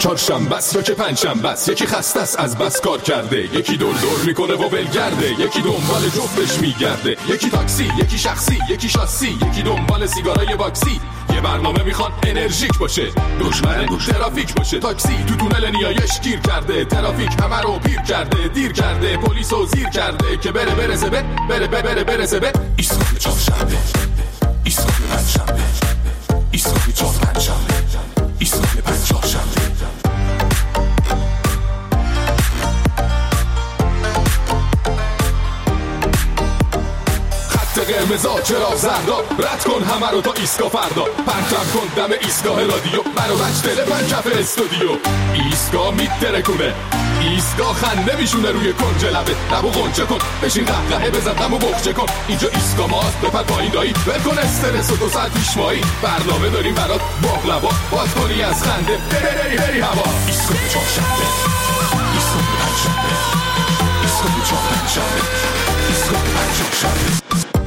چهارشنبه است یا که پنجشنبه است، یکی خسته است از بس کار کرده، یکی دور میکنه و ولگرده، یکی دنبال جفتش میگرده، یکی تاکسی، یکی شخصی، یکی شاسی، یکی دنبال سیگارای باکسی. یه برنامه میخواد انرژیک باشه، دشمن ترافیک باشه. تاکسی تو تونل نیایش گیر کرده، ترافیک همه رو پیر کرده، دیر کرده، پلیسو زیر کرده که برسه به ایستگاه چهارشنبه، ایستگاه پنجشنبه، ایستگاه چهارشنبه، ایستگاه پنجشنبه. قرمزا چرا زردا، رد کن همه رو تا ایستگاه فردا، پرتم کن دم ایستگاه رادیو، منو بچ تلفن کف استودیو. ایستگاه میترکونه، ایستگاه خنده میشونه روی کنج لبه، لبو غنچه کن، بشین قهقهه بزن دمو بخچه کن. اینجا ایستگاه ماست، بپر پایین دایی، ول کن استرس و 2 ساعت پیش مایی، برنامه داریم برات باقلوا، باز کنی از خنده بری هوا. ایستگاه چهارشنبه، ایستگاه پنجشنبه، ایستگاه چهارشنبه، ایستگاه پنجشنبه.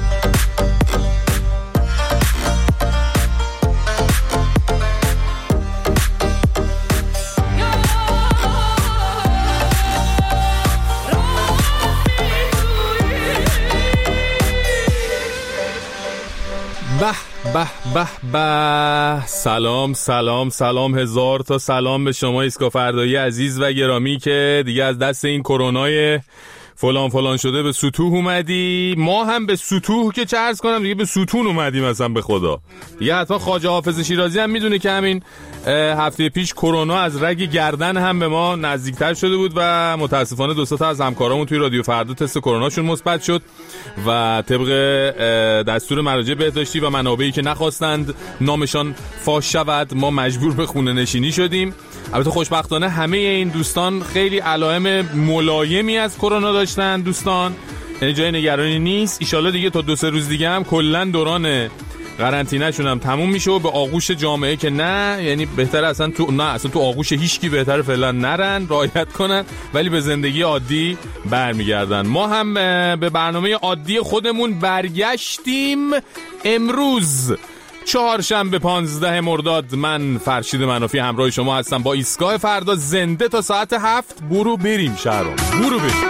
به سلام هزار تا سلام به شما ایستگاه فردایی عزیز و گرامی که دیگه از دست این کرونای فلان شده به سطوح اومدی. ما هم به سطوح که چه عرض کنم دیگه به ستون اومدیم اصلا به خدا. دیگه حتما خواجه حافظ شیرازی هم میدونه که همین هفته پیش کرونا از رگ گردن هم به ما نزدیکتر شده بود و متاسفانه 2 تا از همکارامون توی رادیو فردا تست کروناشون مثبت شد و طبق دستور مراجع بهداشتی و منابعی که نخواستند نامشان فاش شود ما مجبور به خونه نشینی شدیم. البته خوشبختانه همه این دوستان خیلی علائم ملایمی از کرونا داشتن دوستان، یعنی جای نگرانی نیست. ایشالله دیگه تا 2-3 روز دیگه هم کلا دوران قرنطینه شون هم تموم میشه و به آغوش جامعه که نه، یعنی بهتره اصلا تو آغوش هیچکی بهتره فعلا نرن، رعایت کنن ولی به زندگی عادی برمیگردن. ما هم به برنامه عادی خودمون برگشتیم. امروز چهارشنبه 15 مرداد من فرشید منافی همراه شما هستم با ایستگاه فردا زنده تا ساعت 7. برو بریم شهرام، برو بریم.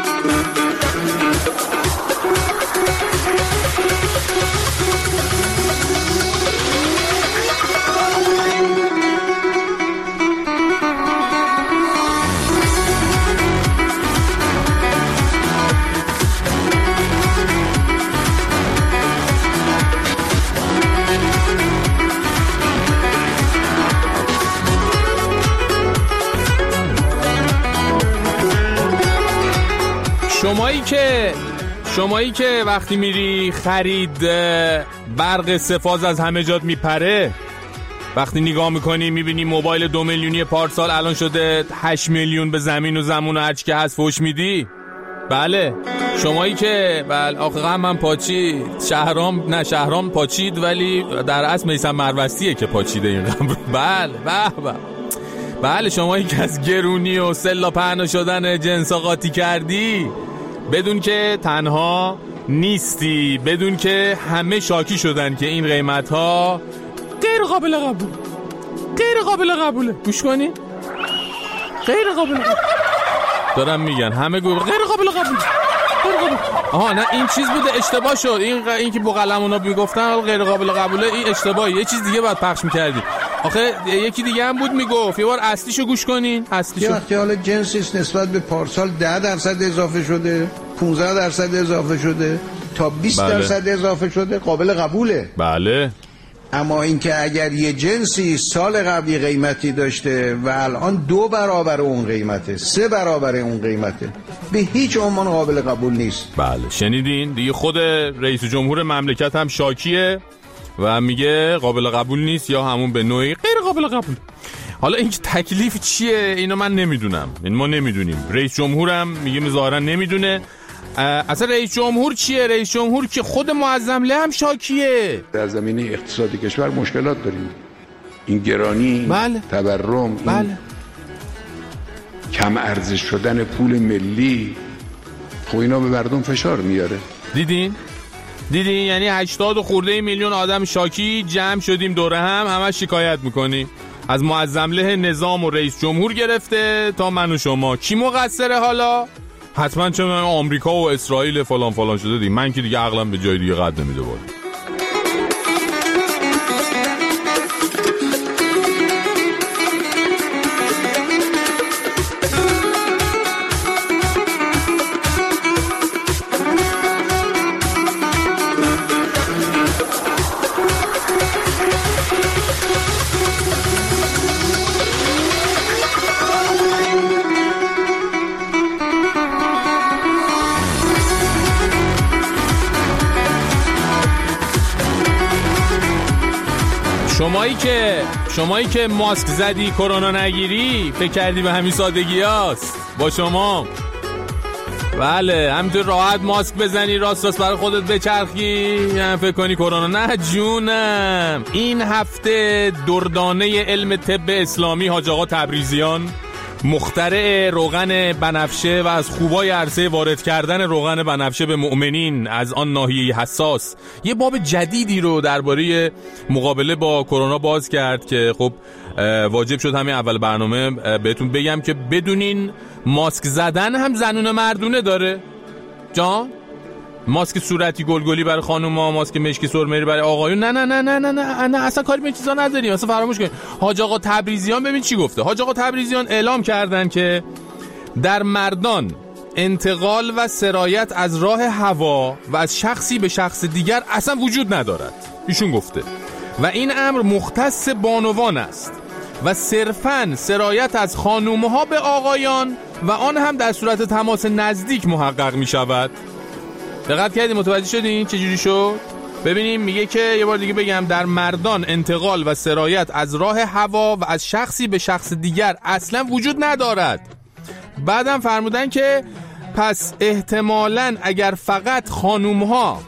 شمایی که وقتی میری خرید برق سفاز از همه جات میپره، وقتی نگاه میکنی میبینی موبایل 2 میلیونی پارسال الان شده 8 میلیون به زمین و زمون و هرچی که هست فوش میدی. بله شمایی که آخه غمم پاچید، شهرام پاچید ولی در اصل میثم مروستیه که پاچیده این غم. بله شمایی که از گرونی و سلا پهنا شدن جنس قاطی کردی، بدون که تنها نیستی، بدون که همه شاکی شدن که این قیمت ها غیر قابل قبوله. گوش کنی غیر قابل قبول دارم میگن، همه غیر قابل قبول. آها نه این چیز بوده اشتباه شد، این که بوقلمونا میگفتن غیر قابل قبوله این اشتباهی، یه چیز دیگه باید پخش میکردی. آخه یکی دیگه هم بود میگفت، یه بار اصلیشو گوش کنین. اصلیشو وقتی حالا جنسیست نسبت به پارسال 10% اضافه شده، 15% اضافه شده، تا 20% اضافه شده، قابل قبوله. بله. اما اینکه اگر یه جنسی سال قبلی قیمتی داشته و الان 2 برابر اون قیمته، 3 برابر اون قیمته، به هیچ عنوان قابل قبول نیست. بله شنیدین دیگه، خود رئیس جمهور مملکت هم شاکیه و میگه قابل قبول نیست یا همون به نوعی غیر قابل قبول. حالا این تکلیف چیه اینو من نمیدونم، ما نمیدونیم. رئیس جمهورم میگه ظاهرا نمیدونه. اصلا رئیس جمهور چیه؟ رئیس جمهور که خود معظمله هم شاکیه. در زمینه اقتصادی کشور مشکلات داریم، این گرانی، بله. تورم، بله. کم ارزش شدن پول ملی، خب اینا به مردم فشار میاره. دیدین یعنی 80 خورده میلیون آدم شاکی جمع شدیم دوره هم، همه شکایت میکنیم. از معظمله نظام و رئیس جمهور گرفته تا من و شما. کی مقصره حالا؟ حتما چه آمریکا و اسرائیل فلان فلان شده دیگه. من که دیگه عقلم به جای دیگه قد نمیده بالا. شمایی که ماسک زدی کرونا نگیری، فکر کردی به همین سادگی هست با شما. بله همینطور راحت ماسک بزنی راست برای خودت بچرخی، یعنی فکر کنی کرونا. نه جونم، این هفته دردانه علم طب اسلامی حاج آقا تبریزیان، مخترع روغن بنفشه و از خوبای عرصه وارد کردن روغن بنفشه به مؤمنین از آن ناحیه حساس، یه باب جدیدی رو درباره مقابله با کرونا باز کرد که خب واجب شد همین اول برنامه بهتون بگم که بدونین ماسک زدن هم زنونه مردونه داره. جان ماسک صورتی گلگلی برای خانوما، ماسک مشکی سرمری برای آقایون. نه نه نه نه نه نه, نه اصلا کاری به این چیزا نداریم، اصلا فراموش کنید. حاج آقا تبریزیان ببین چی گفته. حاج آقا تبریزیان اعلام کردن که در مردان انتقال و سرایت از راه هوا و از شخصی به شخص دیگر اصلا وجود ندارد. ایشون گفته و این امر مختص بانوان است و صرفاً سرایت از خانومها به آقایان و آن هم در صورت تماس نزدیک محقق می شود. دقت کردید؟ متوجه شدین چجوری شد؟ ببینیم میگه که یه بار دیگه بگم، در مردان انتقال و سرایت از راه هوا و از شخصی به شخص دیگر اصلا وجود ندارد. بعدم فرمودن که پس احتمالاً اگر فقط خانومها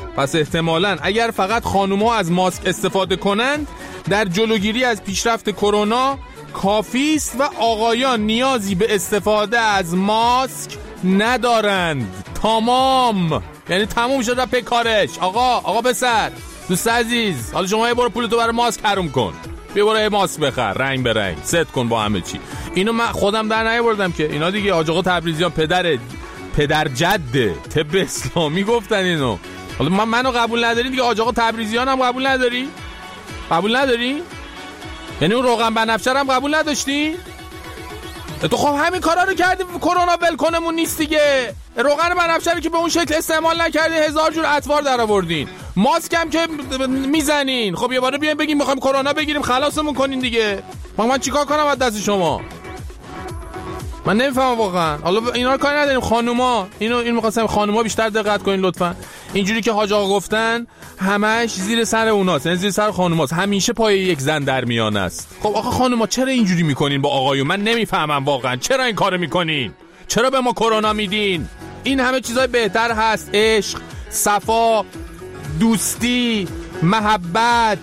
از ماسک استفاده کنند در جلوگیری از پیشرفت کرونا کافی است و آقایان نیازی به استفاده از ماسک ندارند. تمام، یعنی تموم شد رفت کارش. آقا پسر دوست عزیز، حالا شما یه برو پولتو برای ماسک حروم کن، بیا برو یه ماسک بخر رنگ به رنگ ست کن با همه چی. اینو من خودم در نیاوردم که، اینا دیگه حاج آقا تبریزیان پدر جد طب اسلامی گفتن اینو. حالا منو قبول نداری دیگه، حاج آقا تبریزیان هم قبول نداری؟ یعنی اون روغن بنفشه هم قبول نداشتی؟ تو خب همین کارا رو کردی کرونا ولکنمون نیست دیگه. روغن بنفشه رو که به اون شکل استعمال نکردین، هزار جور اطوار در آوردین. ماسک هم که میزنین. خب یه باره بیاین بگیم میخوایم کرونا بگیریم خلاصمون کنین دیگه. من چیکار کنم از دست شما؟ من نمیفهمم واقعا. حالا اینا رو کاری نداریم. خانوما اینو می‌خواستم خانوما بیشتر دقت کنین لطفا. اینجوری که حاج آقا گفتن همش زیر سر اوناست، یعنی زیر سر خانوماست. همیشه پای یک زن در میان است. خب آقا خانوما چرا اینجوری میکنین با آقایون؟ من نمیفهمم واقعا چرا این کارو میکنین؟ چرا به ما کرونا میدین؟ این همه چیزای بهتر هست. عشق، صفا، دوستی، محبت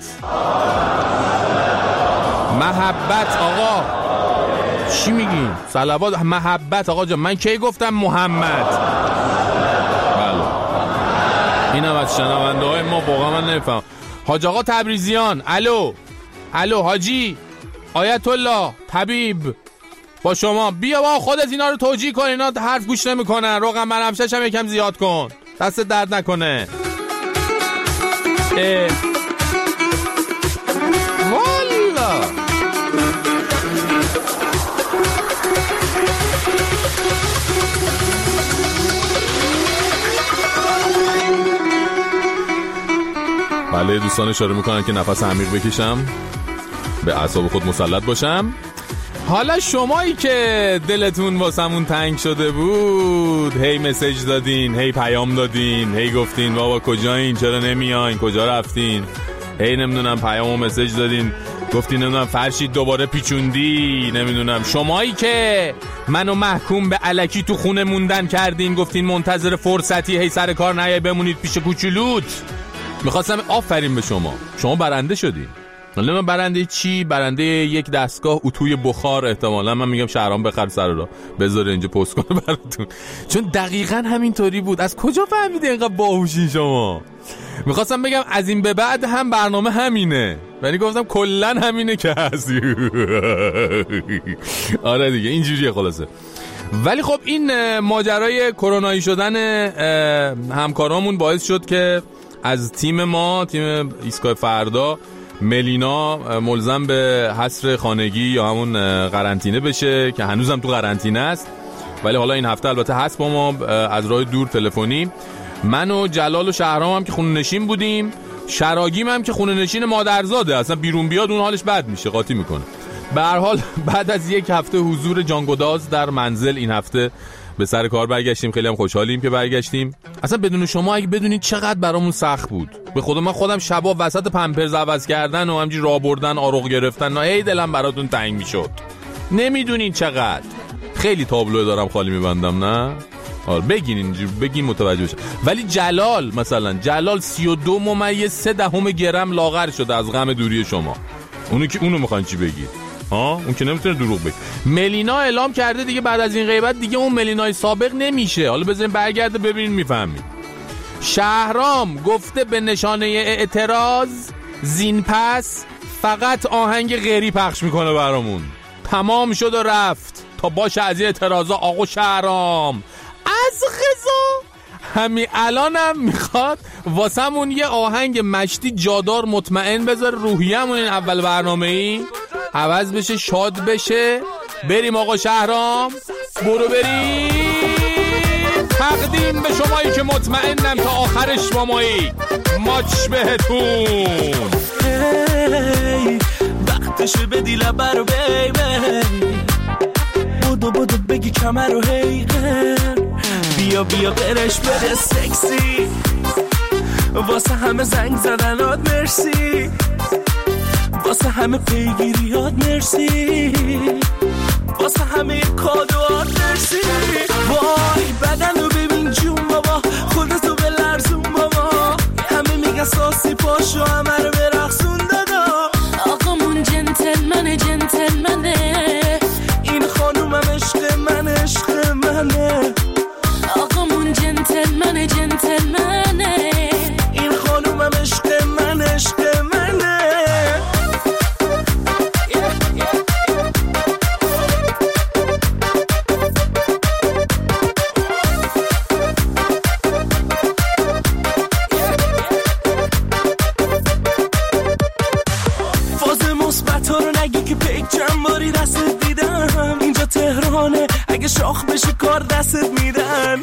آقا چی میگین؟ صلوات محبت آقا جان. من کی گفتم محمد؟ بله این هم از شنونده های ما واقعا من نمیفهم. حاج آقا تبریزیان، الو حاجی آیت الله طبیب با شما، بیا با خودت اینا رو توجیه کن. اینا حرف گوش نمیکنن. روغن بنفشه‌ش هم یکم زیاد کن، دست درد نکنه. والا بله دوستان اشاره میکنن که نفس عمیق بکشم، به اعصاب خود مسلط باشم. حالا شمایی که دلتون واسمون تنگ شده بود، هی مسیج دادین، هی پیام دادین، هی گفتین بابا کجایین، چرا نمیاین، کجا رفتین، هی نمیدونم پیام و مسیج دادین، گفتین نمیدونم فرشید دوباره پیچوندی، نمیدونم شمایی که منو محکوم به الکی تو خونه موندن کردین، گفتین منتظر فرصتی هی سر کار نیای بمونید پیش کوچولوت. میخواستم آفرین به شما برنده شدین. حالا من برنده چی؟ برنده یک دستگاه اتوی بخار. احتمالا من میگم شهرام بخر سر را بذاره اینجا پست کنه براتون، چون دقیقاً همینطوری بود. از کجا فهمیده اینقدر باهوشین شما؟ میخواستم بگم از این به بعد هم برنامه همینه، یعنی گفتم کلن همینه که هست. آره دیگه اینجوریه خلاصه. ولی خب این ماجرای کرونایی شدن همکارامون باعث شد که از تیم ما، تیم ایستگاه فردا، ملینا ملزم به حصر خانگی یا همون قرنطینه بشه که هنوزم تو قرنطینه است. ولی حالا این هفته البته هست با ما از راه دور تلفنی. من و جلال و شهرام هم که خونه نشین بودیم، شراگیم هم که خونه نشین مادرزاده، اصلا بیرون بیاد اون حالش بد میشه، قاطی میکنه. به هر حال بعد از یک هفته حضور جانگداز در منزل این هفته به سر کار برگشتیم. خیلی هم خوشحالیم که برگشتیم. اصلا بدون شما اگه بدونید چقدر برامون سخت بود. به خدا من خودم شبا وسط پمپرز عوض کردن و همینجوری راه بردن، آروغ گرفتن، نه ای دلم براتون تنگ میشد. نمیدونین چقدر. خیلی تابلو دارم خالی میبندم نه؟ آره بگین اینجوری، بگین متوجه بشم. ولی جلال مثلا، جلال 32.3 گرم لاغر شده از غم دوری شما. اونو میخواین چی بگید؟ اون که نمیتونه دروغ بگه. ملینا اعلام کرده دیگه بعد از این غیبت دیگه اون ملینای سابق نمیشه. حالا بزنین برگرده ببینین میفهمید. شهرام گفته به نشانه اعتراض زین پس فقط آهنگ غیری پخش میکنه برامون. تمام شد و رفت تا باشه از این اعتراضا. آقا شهرام از غذا همین الانم میخواد واسمون یه آهنگ مشتی جادار مطمئن بذاره، روحیه‌مون این اول برنامه‌ای عوض بشه، شاد بشه. بریم آقا شهرام، برو بریم. تقدیم به شمایی که مطمئنم تا آخرش با مایی. ماچ بهتون. هی وقتشه بدی لبه رو بیبی، بودو بگی کمر رو هی، بیا برش بده سکسی، واسه همه زنگ زدنات مرسی، واسه همه پیگیریات مرسی، واسه همه کادوات مرسی. وای بدن رو ببین جون بابا، خودتو به لرزون بابا، همه میگن ساسی پاشو همه رو برقصون دادا. آقامون جنتلمنه، این خانومم عشق منه. آقامون جنتلمنه، این خانومم عشق منه. فاز مثبت رو نگی که پیک جنباری دستت دیدم، اینجا تهرانه اگه شاخ بشه کار دستت میدن.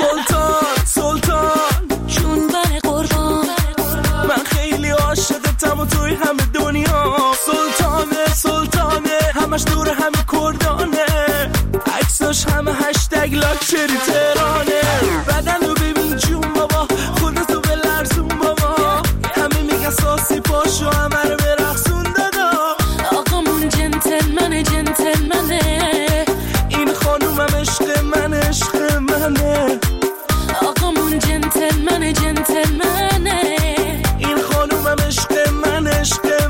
سلطان چون بر قربان من خیلی عاشقتم و توی همه دنیا. سلطانه همش دور همه کردانه، عکساش همه هشتگ لاکچری تهرانه. بدن رو ببین جون بابا، خودتو به لرزون بابا، همه میگن ساسی پاشو همه رو برقصون دادا. آقامون جنتلمنه، این خانومم عشق منه. آقامون جنتلمنه، این خانومم عشق منه.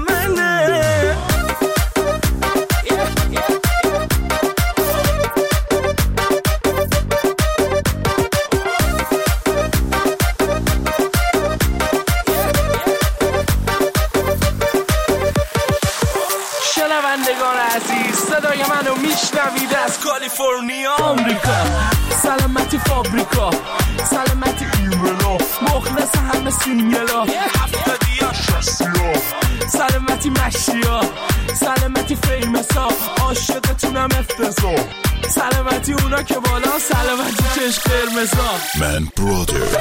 شنوندگان عزیز، صدای منو میشنوید از کالیفرنیا آمریکا. سلامتی فابریکا، سلامتی ایمنا، مخلص همه سینگلا، هفتادیا شستیا، سلامتی مشیا، سلامتی فیمسا، عاشقتونم افتضا، سلامتی اونا که بالا، سلامتی چشم قرمزا. من برادرز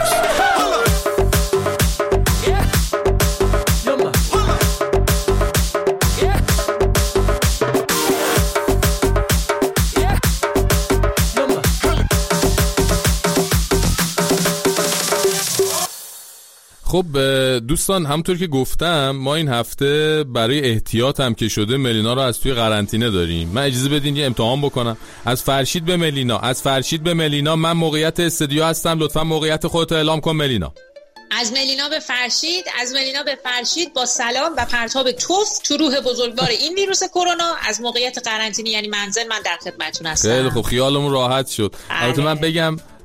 خب دوستان، همونطور که گفتم ما این هفته برای احتیاط هم که شده ملینا رو از توی قرنطینه داریم. من اجازه بدین یه امتحان بکنم. از فرشید به ملینا، من موقعیت استودیو هستم، لطفا موقعیت خودت اعلام کن ملینا. از ملینا به فرشید با سلام و پرتاب توف تو روح بزرگوار این ویروس کرونا، از موقعیت قرنطینه یعنی منزل، من در خدمتتون هستم. خیلی خب، خیالمون راحت شد. البته من بگم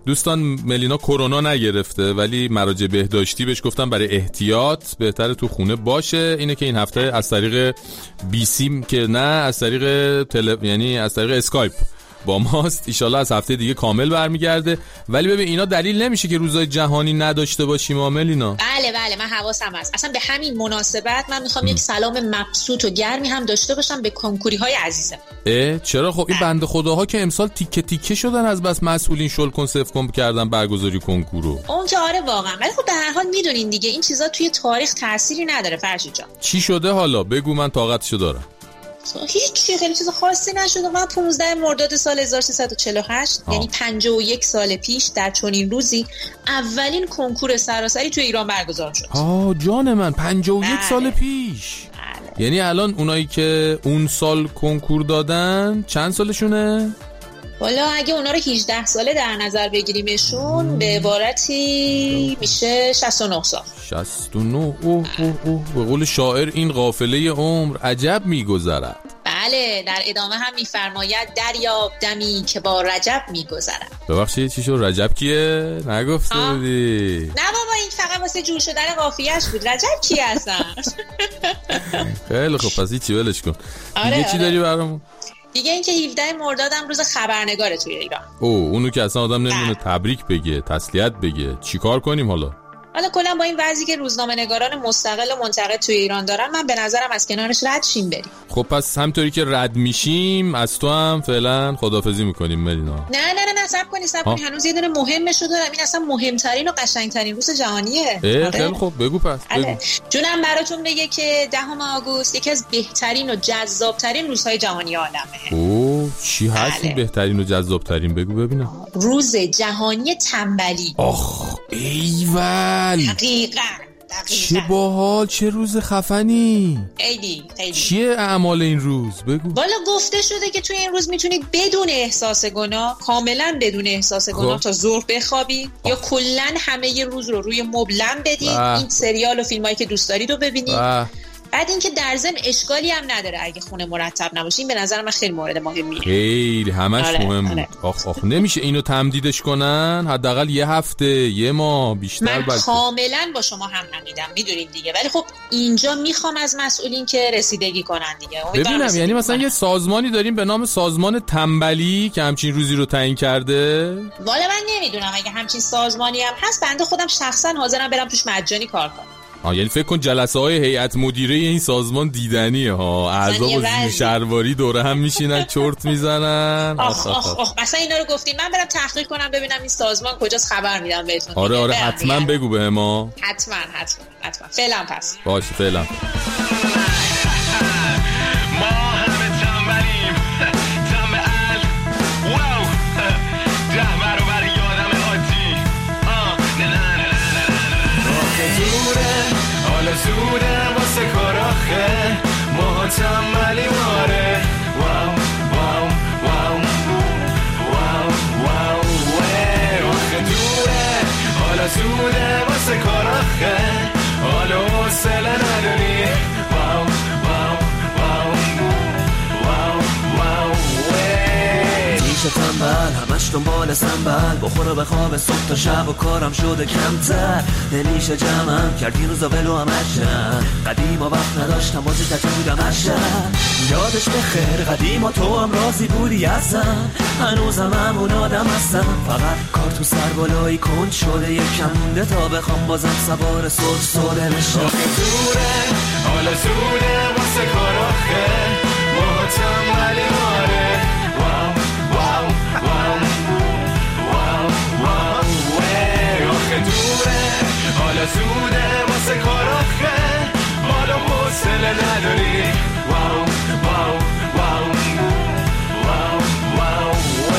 دوستان ملینا کرونا نگرفته ولی مراجع بهداشتی بهش گفتن برای احتیاط بهتره تو خونه باشه. اینه که این هفته از طریق بیسیم که نه از طریق یعنی از طریق اسکایپ با ماست. ایشالله از هفته دیگه کامل برمیگرده. ولی ببین اینا دلیل نمیشه که روزای جهانی نداشته باشیم اینا. بله من حواسم هست. اصلا به همین مناسبت من میخوام یک سلام مبسوط و گرمی هم داشته باشم به کنکوری های عزیزم. چرا؟ خب این بنده خداها که امسال تیکه تیکه شدن از بس مسئولین شلکن سفکن کردن برگزاری کنکورو. اون که آره واقعا، ولی خب به هر حال میدونین دیگه این چیزا توی تاریخ تأثیری نداره. فرشید جان چی شده حالا؟ بگو من طاقتشو دارم. هیچ خیلی چیز خاصی نشده. من 15 مرداد سال 1348 یعنی 51 سال پیش در چنین روزی اولین کنکور سراسری توی ایران برگزار شد. جان من 51 سال پیش. یعنی الان اونایی که اون سال کنکور دادن چند سالشونه؟ والا اگه اونا رو 18 ساله در نظر بگیریمشون به عبارتی میشه 69 سال. 69 به قول شاعر این قافله عمر عجب میگذرد. بله در ادامه هم میفرماید دریاب دمی که با رجب میگذرد. ببخشید چی شد؟ رجب کیه؟ نگفته بودی؟ نه بابا این فقط واسه جور شدن قافیه‌اش بود. رجب کیه اصلا؟ خیلی خب پس هیچی ولش کن. دیگه چی داری برامون؟ دیگه اینکه 17 مردادم روز خبرنگاره توی ایران. اونو که اصلا آدم نمیدونه تبریک بگه، تسلیت بگه، چیکار کنیم حالا کلا با این وضعی که روزنامه‌نگاران مستقل و منتقد توی ایران دارن من به نظرم از کنارش رد شیم بریم. خب پس همطوری که رد میشیم از تو هم فعلا خداحافظی میکنیم ملینا. نه صبر کنی هنوز یه دونه مهمه شده. این اصلا مهمترین و قشنگترین روز جهانیه. خیلی خب بگو پس بگو. جونم براتون بگه که 10 آگوست یکی از بهترین و جذابترین روزهای جهانی عالمه. چی هست این بهترین و جذابترین؟ بگو ببینم. روز جهانی تنبلی. ایول دقیقاً چه باحال، چه روز خفنی. خیلی چیه اعمال این روز؟ بگو. والا گفته شده که توی این روز میتونید بدون احساس گناه، کاملا بدون احساس گناه تا ظهر بخوابی یا کلن همه ی روز رو روی مبلم بدید. این سریال و فیلمایی که دوست دارید رو ببینید. بعد اینکه در ضمن اشکالی هم نداره اگه خونه مرتب نباشین. به نظر من خیلی مورد مهمیه. خیلی همش مهم بود. آخ نمیشه اینو تمدیدش کنن؟ حداقل یه هفته، یه ماه بیشتر. من کاملا با شما هم نمیدم میدونید دیگه، ولی خب اینجا میخوام از مسئولین که رسیدگی کنن دیگه. ببینم یعنی مثلا یه سازمانی داریم به نام سازمان تنبلی که همچین روزی رو تعیین کرده؟ والا من نمیدونم. اگه همچین سازمانی هم هست بنده خودم شخصا حاضرم برم توش مجانی کار کنم. یعنی فکر کن جلسه های هیئت مدیره این سازمان دیدنیه ها. اعضا و زیرشرواری دوره هم میشینن چرت میزنن. مثلا اینا رو گفتین من برم تحقیق کنم ببینم این سازمان کجاست، خبر میدم بهتون. آره حتما بگو به ما. حتما فعلا پس باشه فعلا. زوده واسه کاراخه ما تنبلی ماره. واو واو واو واو واو آخه دوره حالا زوده واسه کاراخه حالا حوصله نداری. واو واو واو واو واو دیشه تنبل همش دنبال سنبل بخوره به خواب صبح تا شب و کارم شده کمتر. نمیشه جمعم کردی روزا ولو همشن. قدیما وقت نداشتم بازی تکی بودم هشن. یادش بخیر قدیما تو هم راضی بودی ازم. هنوزم همون آدم هستم فقط کار تو سر بالایی کند شده یکم مونده تا بخوام بازم سوار سوده بشم. آخه دوره حالا زوده واسه کار آخه ما تنبلی ماره. واو واو واو واو واو آخه دوره حالا زوده واسه کار آخه حالا حوصله نداری. واو واو واو واو واو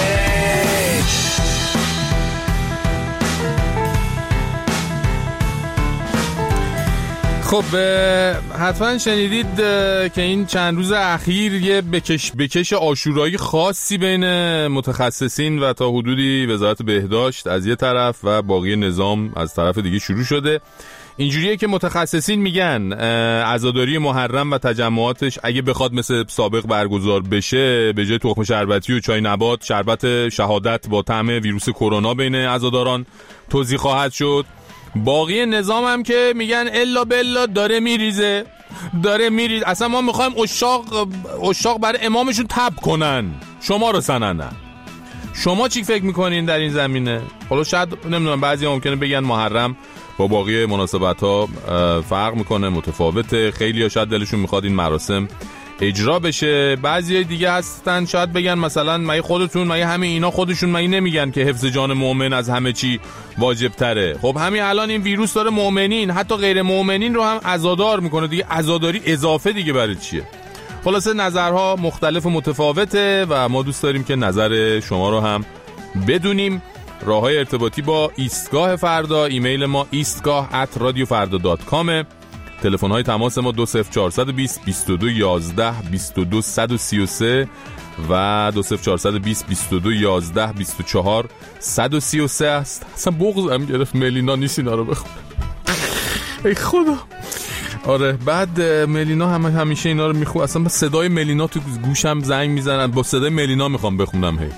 خب حتما شنیدید که این چند روز اخیر یه بکش عاشورایی خاصی بین متخصصین و تا حدودی وزارت بهداشت از یه طرف و باقی نظام از طرف دیگه شروع شده. اینجوریه که متخصصین میگن عزاداری محرم و تجمعاتش اگه بخواد مثل سابق برگزار بشه، به جای تخم شربتی و چای نبات، شربت شهادت با طعم ویروس کرونا بین عزاداران توزیع خواهد شد. باقی نظام هم که میگن الا بلا داره میریزه. اصلا ما میخوایم اشاق برای امامشون تب کنن، شما رو سننن. شما چی فکر میکنین در این زمینه؟ حالا شاید نمیدونم، بعضی ممکنه بگن محرم با باقی مناسبت‌ها فرق میکنه، متفاوته، خیلی ها شاید دلشون میخواد این مراسم اجرا بشه. بعضی دیگه هستن شاید بگن مثلا مگه همه اینا خودشون مگه نمیگن که حفظ جان مؤمن از همه چی واجب تره؟ خب همین الان این ویروس داره مؤمنین، حتی غیر مؤمنین رو هم عزادار میکنه دیگه. عزاداری اضافه دیگه برای چیه؟ خلاصه نظرها مختلف و متفاوته و ما دوست داریم که نظر شما رو هم بدونیم. راههای ارتباطی با ایستگاه فردا، ایمیل ما eastgah@radiofarda.com، تلفن‌های تماس ما 20420 22 11 22 133 و 20420 22 11 24 133 است. اصلا بغضم گرفت ملینا نیست اینا رو بخونم. ای خدا. آره بعد ملینا همیشه اینا رو میخونه، اصلا با صدای ملینا تو گوشم زنگ میزنن، با صدای ملینا میخوام بخونم. هی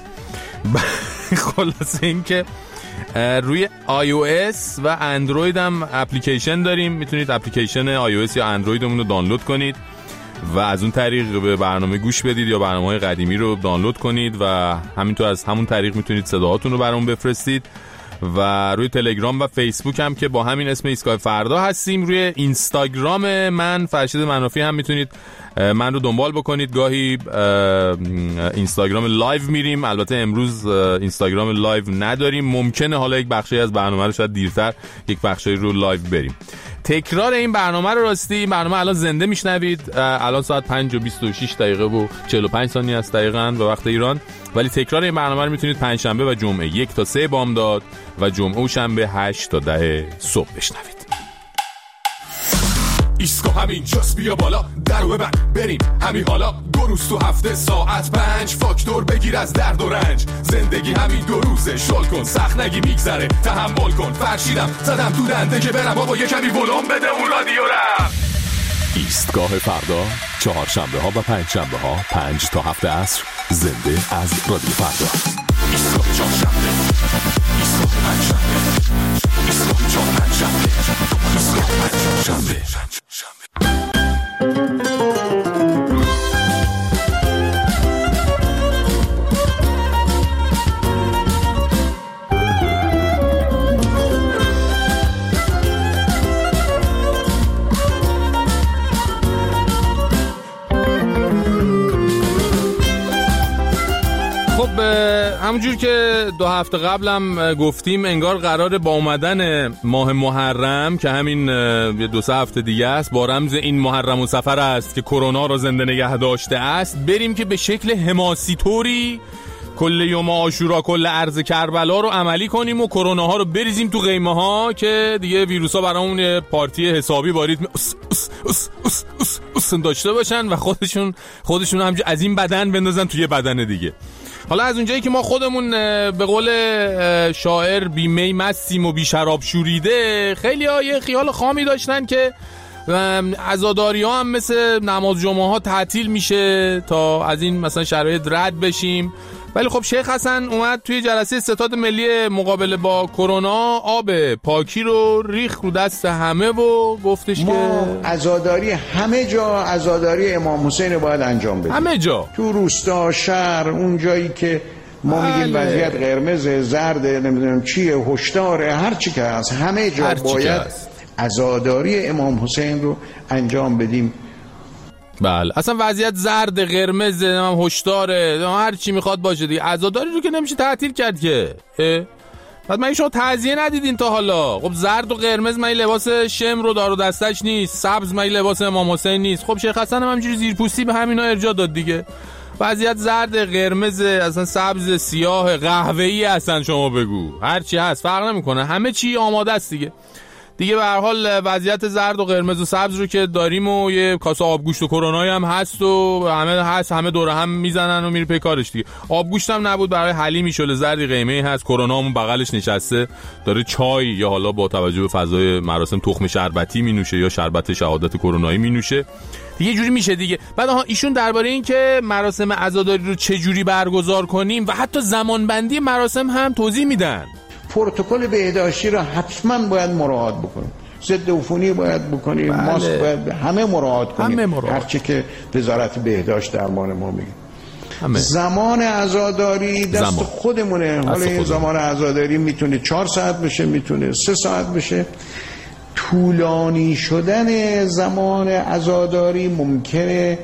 خلاصه این که روی iOS و اندروید هم اپلیکیشن داریم، میتونید اپلیکیشن iOS یا اندرویدمون رو دانلود کنید و از اون طریق به برنامه گوش بدید یا برنامه‌های قدیمی رو دانلود کنید و همینطور از همون طریق میتونید صداهاتون رو برامون بفرستید. و روی تلگرام و فیسبوک هم که با همین اسم ایستگاه فردا هستیم. روی اینستاگرام من فرشید منافی هم میتونید من رو دنبال بکنید. گاهی اینستاگرام لایو میریم، البته امروز اینستاگرام لایو نداریم، ممکنه حالا یک بخشی از برنامه رو شاید دیرتر یک بخشی رو لایو بریم. تکرار این برنامه رو راستی این برنامه الان زنده میشنوید، الان ساعت 5:26 و 45 ثانیه است دقیقاً به وقت ایران، ولی تکرار این برنامه رو میتونید پنجشنبه و جمعه 1 تا 3 بامداد و جمعه و شنبه 8 تا 10 صبح بشنوید. ایستگاه همین جاست، بیا بالا درو ببند بریم همین حالا، 2 روز تو هفته ساعت 5 فاکتور بگیر از درد و رنج. زندگی همین 2 روزه، شل کن سخت نگی میگذره، تحمل کن فرشیدم زدم تو دنده که برم بابا یه کمی ولوم بده اون رادیو رم. ایستگاه فردا چهارشنبه ها و پنجشنبه ها 5 تا 7 عصر زنده از رادیو فردا. ایستگاه چهارشنبه، ایستگاه پنجشنبه، ایستگاه چهارشنبه، ایستگاه پنجشنبه. همونجور که 2 هفته قبلم گفتیم انگار قراره با اومدن ماه محرم که همین 2-3 هفته دیگه است، با رمز این محرم و سفر است که کرونا را زنده نگه داشته است، بریم که به شکل حماسی طوری کل یوم عاشورا کل ارض کربلا رو عملی کنیم و کرونا ها رو بریزیم تو قیمه ها که دیگه ویروس ها برامون پارتی حسابی بارید داشته باشن و خودشون همجور از این بدن بندازن توی بدن دیگه. حالا از اونجایی که ما خودمون به قول شاعر بی می مستیم و بی شراب شوریده، خیلی ها یه خیال خامی داشتن که عزاداری ها هم مثل نماز جمعه ها تعطیل میشه تا از این مثلا شرایط رد بشیم. ولی خب شیخ حسن اومد توی جلسه ستاد ملی مقابله با کرونا آب پاکی رو ریخ رو دست همه و گفتش که عزاداری همه جا، عزاداری امام حسین باید انجام بدیم، همه جا، تو روستا، شهر، اون جایی که ما میگیم وضعیت قرمز، زرد، نمیدونم چیه، هشداره، هر چی که هست، همه جا باید عزاداری امام حسین رو انجام بدیم. بله اصلا وضعیت زرد، قرمز، هشداره، هر چی میخواد باشه دیگه. عزاداری رو که نمیشه تعطیل کرد که. بعد من شما تعزیه ندیدین تا حالا؟ خب زرد و قرمز من لباس شم رو دار و دستش نیست، سبز من لباس امام حسین نیست. خب شیخ حسن هم همینجوری زیرپوستی به همینا ارجاع داد دیگه. وضعیت زرد، قرمز، اصلا سبز، سیاه، قهوه‌ای، اصلا شما بگو هر چی هست فرق نمیکنه، همه چی آماده است دیگه. دیگه به هر حال وضعیت زرد و قرمز و سبز رو که داریم و یه کاسه آبگوشت و کرونایی هم هست و همه دور هم میزنن و میره پی کارش دیگه. آبگوشت هم نبود برای حلیمی شل زردی قیمه‌ای هست، کرونامون بغلش نشسته داره چای یا حالا با توجه به فضای مراسم تخم شربتی مینوشه یا شربت شهادت کرونایی مینوشه. یه جوری میشه دیگه. بعد ایشون درباره این که مراسم عزاداری رو چه جوری برگزار کنیم و حتی زمانبندی مراسم هم توضیح میدن. پروتکل بهداشتی رو حتما باید مراعات بکنیم، ضد عفونی باید بکنیم، بله. ماسک باید همه مراعات کنیم، هرچی که وزارت بهداشت درمان ما میگه. زمان عزاداری دست خودمونه. حالا این زمان عزاداری میتونه 4 ساعت بشه، میتونه 3 ساعت بشه. طولانی شدن زمان عزاداری ممکنه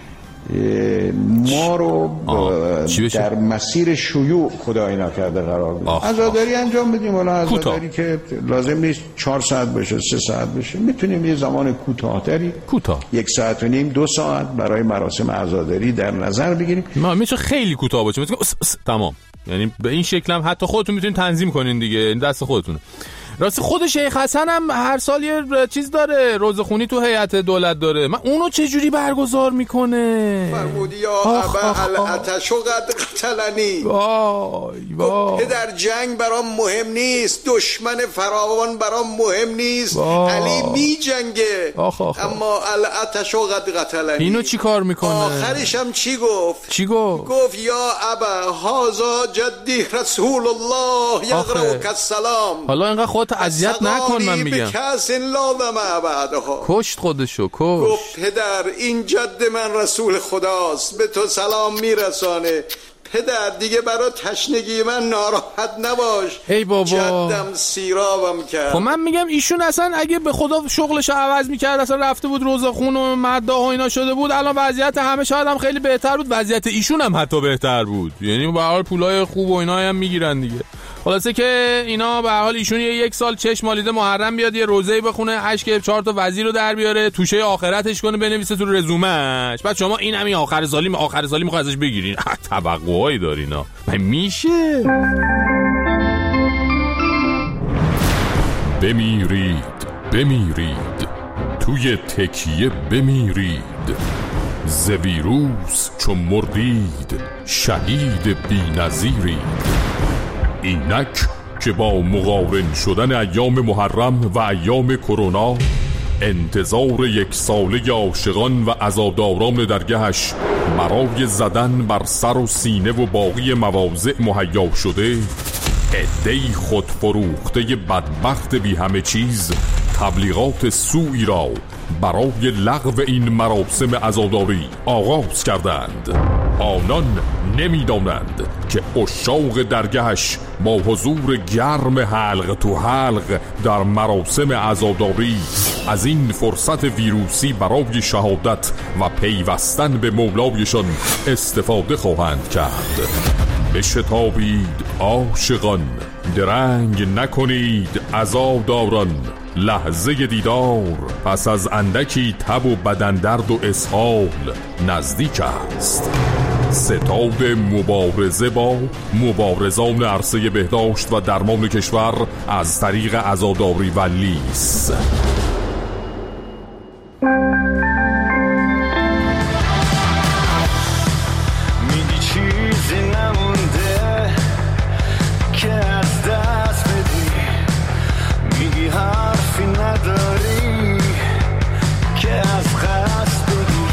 ما رو در مسیر شیوع خدای نکرده قرار بده. عزاداری انجام بدیم، حالا عزاداری که لازم نیست 4 ساعت بشه، 3 ساعت بشه، میتونیم یه زمان کوتاه‌تری 1 ساعت و نیم 2 ساعت برای مراسم عزاداری در نظر بگیریم. ما میشه خیلی کوتاه باشه، تمام. یعنی به این شکل هم حتی خودتون میتونید تنظیم کنین دیگه، این دست خودتونه. راستی خود شیخ حسن هم هر سال یه چیز داره، روزخونی تو هیئت دولت داره. من اونو چه جوری برگزار میکنه؟ فرمودی یا ابا الاتش قد قتلنی. وای در جنگ برام مهم نیست، دشمن فراوان برام مهم نیست، علی می جنگه، اما الاتش قد قتلنی. اینو چی کار میکنه؟ آخرش هم چی گفت؟ گفت یا ابا هازا جدی رسول الله یقرأک السلام. حالا اینقدر خودت اذیت نکن، من میگم کشت خودشو گفت پدر این جد من رسول خداست، به تو سلام میرسانه. پدر دیگه برای تشنگی من ناراحت نباش، ای بابا جدم سیرابم کرد. خب من میگم ایشون اصلا اگه به خدا شغلش عوض میکرد، اصلا رفته بود روزخون و مداح و اینا شده بود، الان وضعیت همه شاید هم خیلی بهتر بود، وضعیت ایشون هم حتی بهتر بود. یعنی به هر حال پولای خوب و اینا هم میگیرن دیگه. خلاصه که اینا به هر حال ایشون 1 سال چشم مالیده محرم بیاد یه روزه‌ای بخونه، اشک 4 تا وزیر رو در بیاره، توشه آخرتش کنه، بنویسه تو رزومه‌اش. بعد شما این همین آخر سالی میخواد ازش بگیرین. توقعایی دارینا. من میشه بمیرید توی تکیه بمیرید، ز ویروس چون مردید شهید بی‌نظیرید. اینک که با مقارن شدن ایام محرم و ایام کرونا، انتظار 1 ساله عاشقان و عزاداران درگهش برای زدن بر سر و سینه و باقی مواضع مهیا شده، عده‌ای خود فروخته بدبخت بی همه چیز تبلیغات سوئی را برای لغو این مراسم عزاداری آغاز کردند. آنان نمی‌دانند که عشاق درگهش با حضور گرم حلق تو حلق در مراسم عزاداری از این فرصت ویروسی برای شهادت و پیوستن به مولایشان استفاده خواهند کرد. بشتابید عاشقان، درنگ نکنید عزاداران، لحظه دیدار پس از اندکی تب و بدن درد و اسهال نزدیک است. ستاد مبارزه با مبارزان عرصه بهداشت و درمان کشور از طریق عزاداری و لیس. میگی چیزی نمونده که از دست بدی، میگی حرفی نداری که از قصد بدی،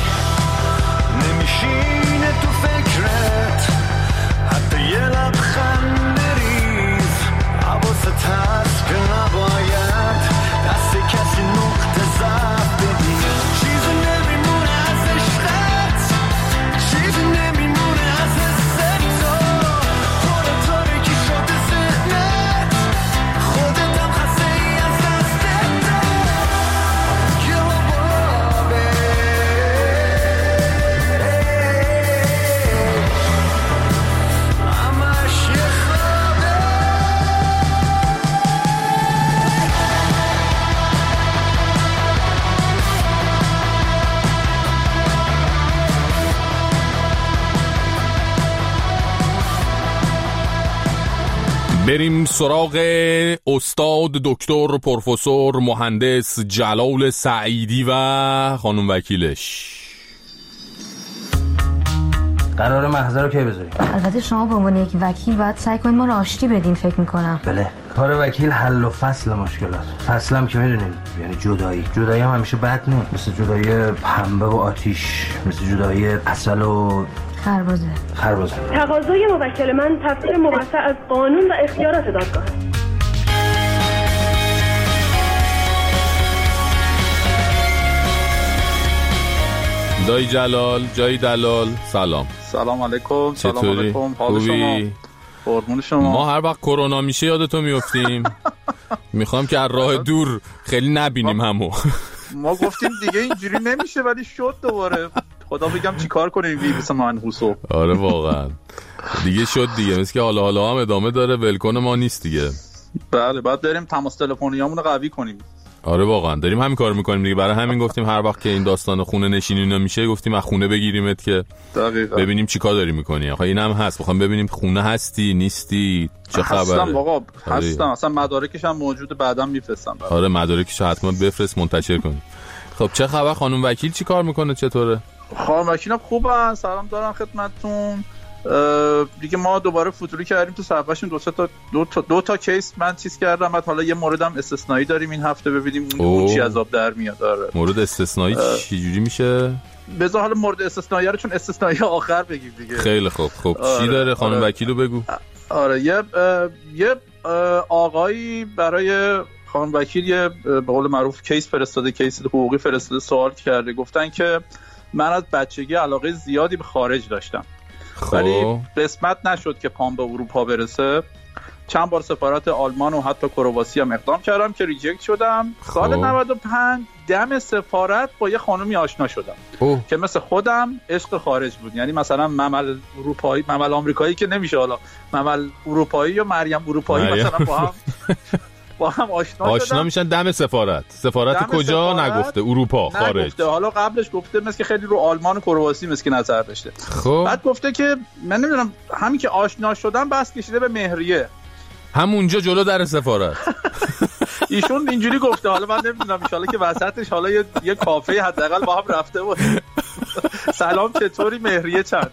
نمیشینه تو فکرت حتی یه لبخند ریز، حواست هست که نباید دست کسی بریم سراغ استاد دکتر پروفسور مهندس جلال سعیدی و خانم وکیلش. قرار محضر رو کی بذاریم؟ البته شما به عنوان یک وکیل باید سعی کنید ما رو آشتی بدین فکر میکنم. بله، کار وکیل حل و فصل مشکلات. فصلم که میدونیم یعنی جدایی هم همیشه بد نیست، مثل جدایی پنبه و آتیش، مثل جدایی عسل و خربزه. تقاضای موکل من تفسیر موسع از قانون و اختیارات دادگاه. دایی جلال، جای دلال، سلام علیکم. سلام علیکم. حال شما؟ قربون شما. ما هر وقت کرونا میشه یادتو میافتیم. میخوام که از راه دور خیلی نبینیم همو. ما گفتیم دیگه اینجوری نمیشه ولی شد دوباره. خدا بگم چیکار کنیم ویروس منحوسو. آره واقعا دیگه شد دیگه، مثل که حالا هم ادامه داره، ولکن ما نیست دیگه. بله، بعد بریم تماس تلفنیامون رو قوی کنیم. آره واقعا داریم همین کار میکنیم دیگه. برای همین گفتیم هر وقت که این داستان خونه نشینی نمیشه گفتیم از خونه بگیریمت که دقیقاً ببینیم چی کار داری میکنی. آخه اینم هست، بخوام ببینیم خونه هستی نیستی چه خبره. هستم آقا، هستم. اصلا مدارکش هم موجوده، بعداً میفرستم. آره مدارکش حتما بفرست منتشر کن. خب چه خبر خانم وکیل، چی کار میکنه، چطوره؟ خانم وکیلم خوبن، سلام دارم خدمتتون. دیگه ما دوباره فوتوری کردیم تو صفحه‌شون، دو تا کیس من چیز کردم. بعد حالا یه موردم استثنایی داریم این هفته، ببینیم اون چی عذاب در میاد. آره مورد استثنایی چی جوری میشه؟ بذار حالا مورد استثنایی رو چون استثنایی آخر بگیم دیگه. خیلی خوب. چی داره خانم وکیلو بگو. آره یه آقایی برای خانم وکیل یه به قول معروف کیس فرستاده، کیس حقوقی فرستاده، سوال کرده. گفتن که من از بچگی علاقه زیادی به خارج داشتم ولی قسمت نشد که پام به اروپا برسه. چند بار سفارت آلمان و حتی کرواسی هم اقدام کردم که ریجکت شدم. سال 95 دم سفارت با یه خانومی آشنا شدم که مثل خودم عشق خارج بود. یعنی مثلا ممل اروپایی، ممل آمریکایی که نمیشه، حالا ممل اروپایی یا مریم اروپایی مثلا با هم آشنا میشن دم سفارت کجا سفارت نگفته، اروپا خارج نگفته. حالا قبلش گفته مثل که خیلی رو آلمان و کرواسی مثل که نظر داشته. بعد گفته که من نمیدونم، همین که آشنا شدم بس کشیده به مهریه، همونجا جلو در سفارت. ایشون اینجوری گفته. حالا من نمیدونم ان شاءالله که وسطش حالا یه کافه حداقل با هم رفته بود. سلام چطوری مهریه چند.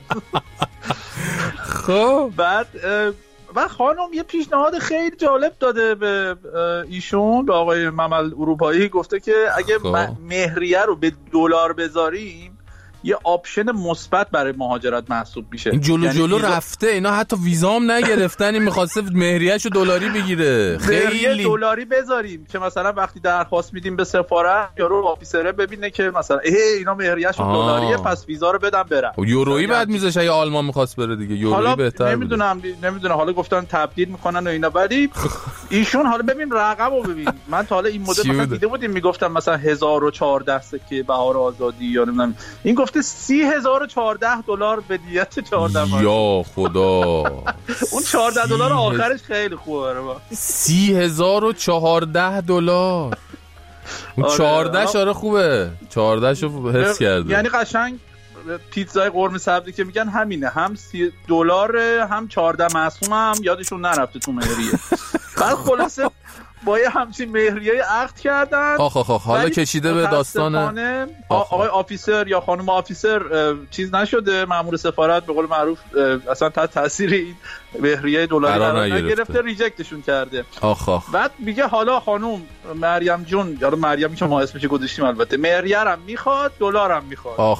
خب بعد و خانم یه پیشنهاد خیلی جالب داده به ایشون، به آقای ممل اروپایی. گفته که اگه مهریه رو به دلار بذاریم یه آپشن مثبت برای مهاجرت محسوب میشه. این جلو رفته، اینا حتی ویزام نگرفتن، این می‌خواسته مهریه‌شو دلاری بگیره. خیلی دلاری بذاریم که مثلا وقتی درخواست میدیم به سفارت یارو آفیسره ببینه که مثلا اینا مهریه‌شو دلاریه، پس ویزا رو بدم برم. یورویی بعد میذاشه اگه آلمان می‌خواست بره دیگه، یورویی بهتره. نمیدونم حالا گفتن تبدیل میکنن و اینا، ولی ایشون حالا ببین رقمو ببین. من تا حالا این مدل مثلا دیده بودیم میگفتن مثلا 1014 سکه بهار آزادی یا نمیدونم، این گفته 30,014 دلار به دیت 14 یا خدا. اون 14 دلار آخرش خیلی خوبه. 30,014 دلار. اون 14 شاره خوبه، 14 شو حس کرده. یعنی قشنگ پیتزای قرمه سبزی که میگن همینه، هم 30 دلار هم 14 معصوم هم یادشون نرفته تو مهریه. بعد خلاصه با یه همچین مهریه عقد کردن. حالا کشیده به داستان آقای آفیسر یا خانم آفیسر چیز نشده، مأمور سفارت به قول معروف اصلا تحت تاثیر این مهریه دلاری قرار نگرفته، ریجکتشون کرده. بعد میگه حالا خانم مریم جون، یا مریم که ما اسمش گذاشتیم البته، مهریه هم میخواد، دلارم میخواد.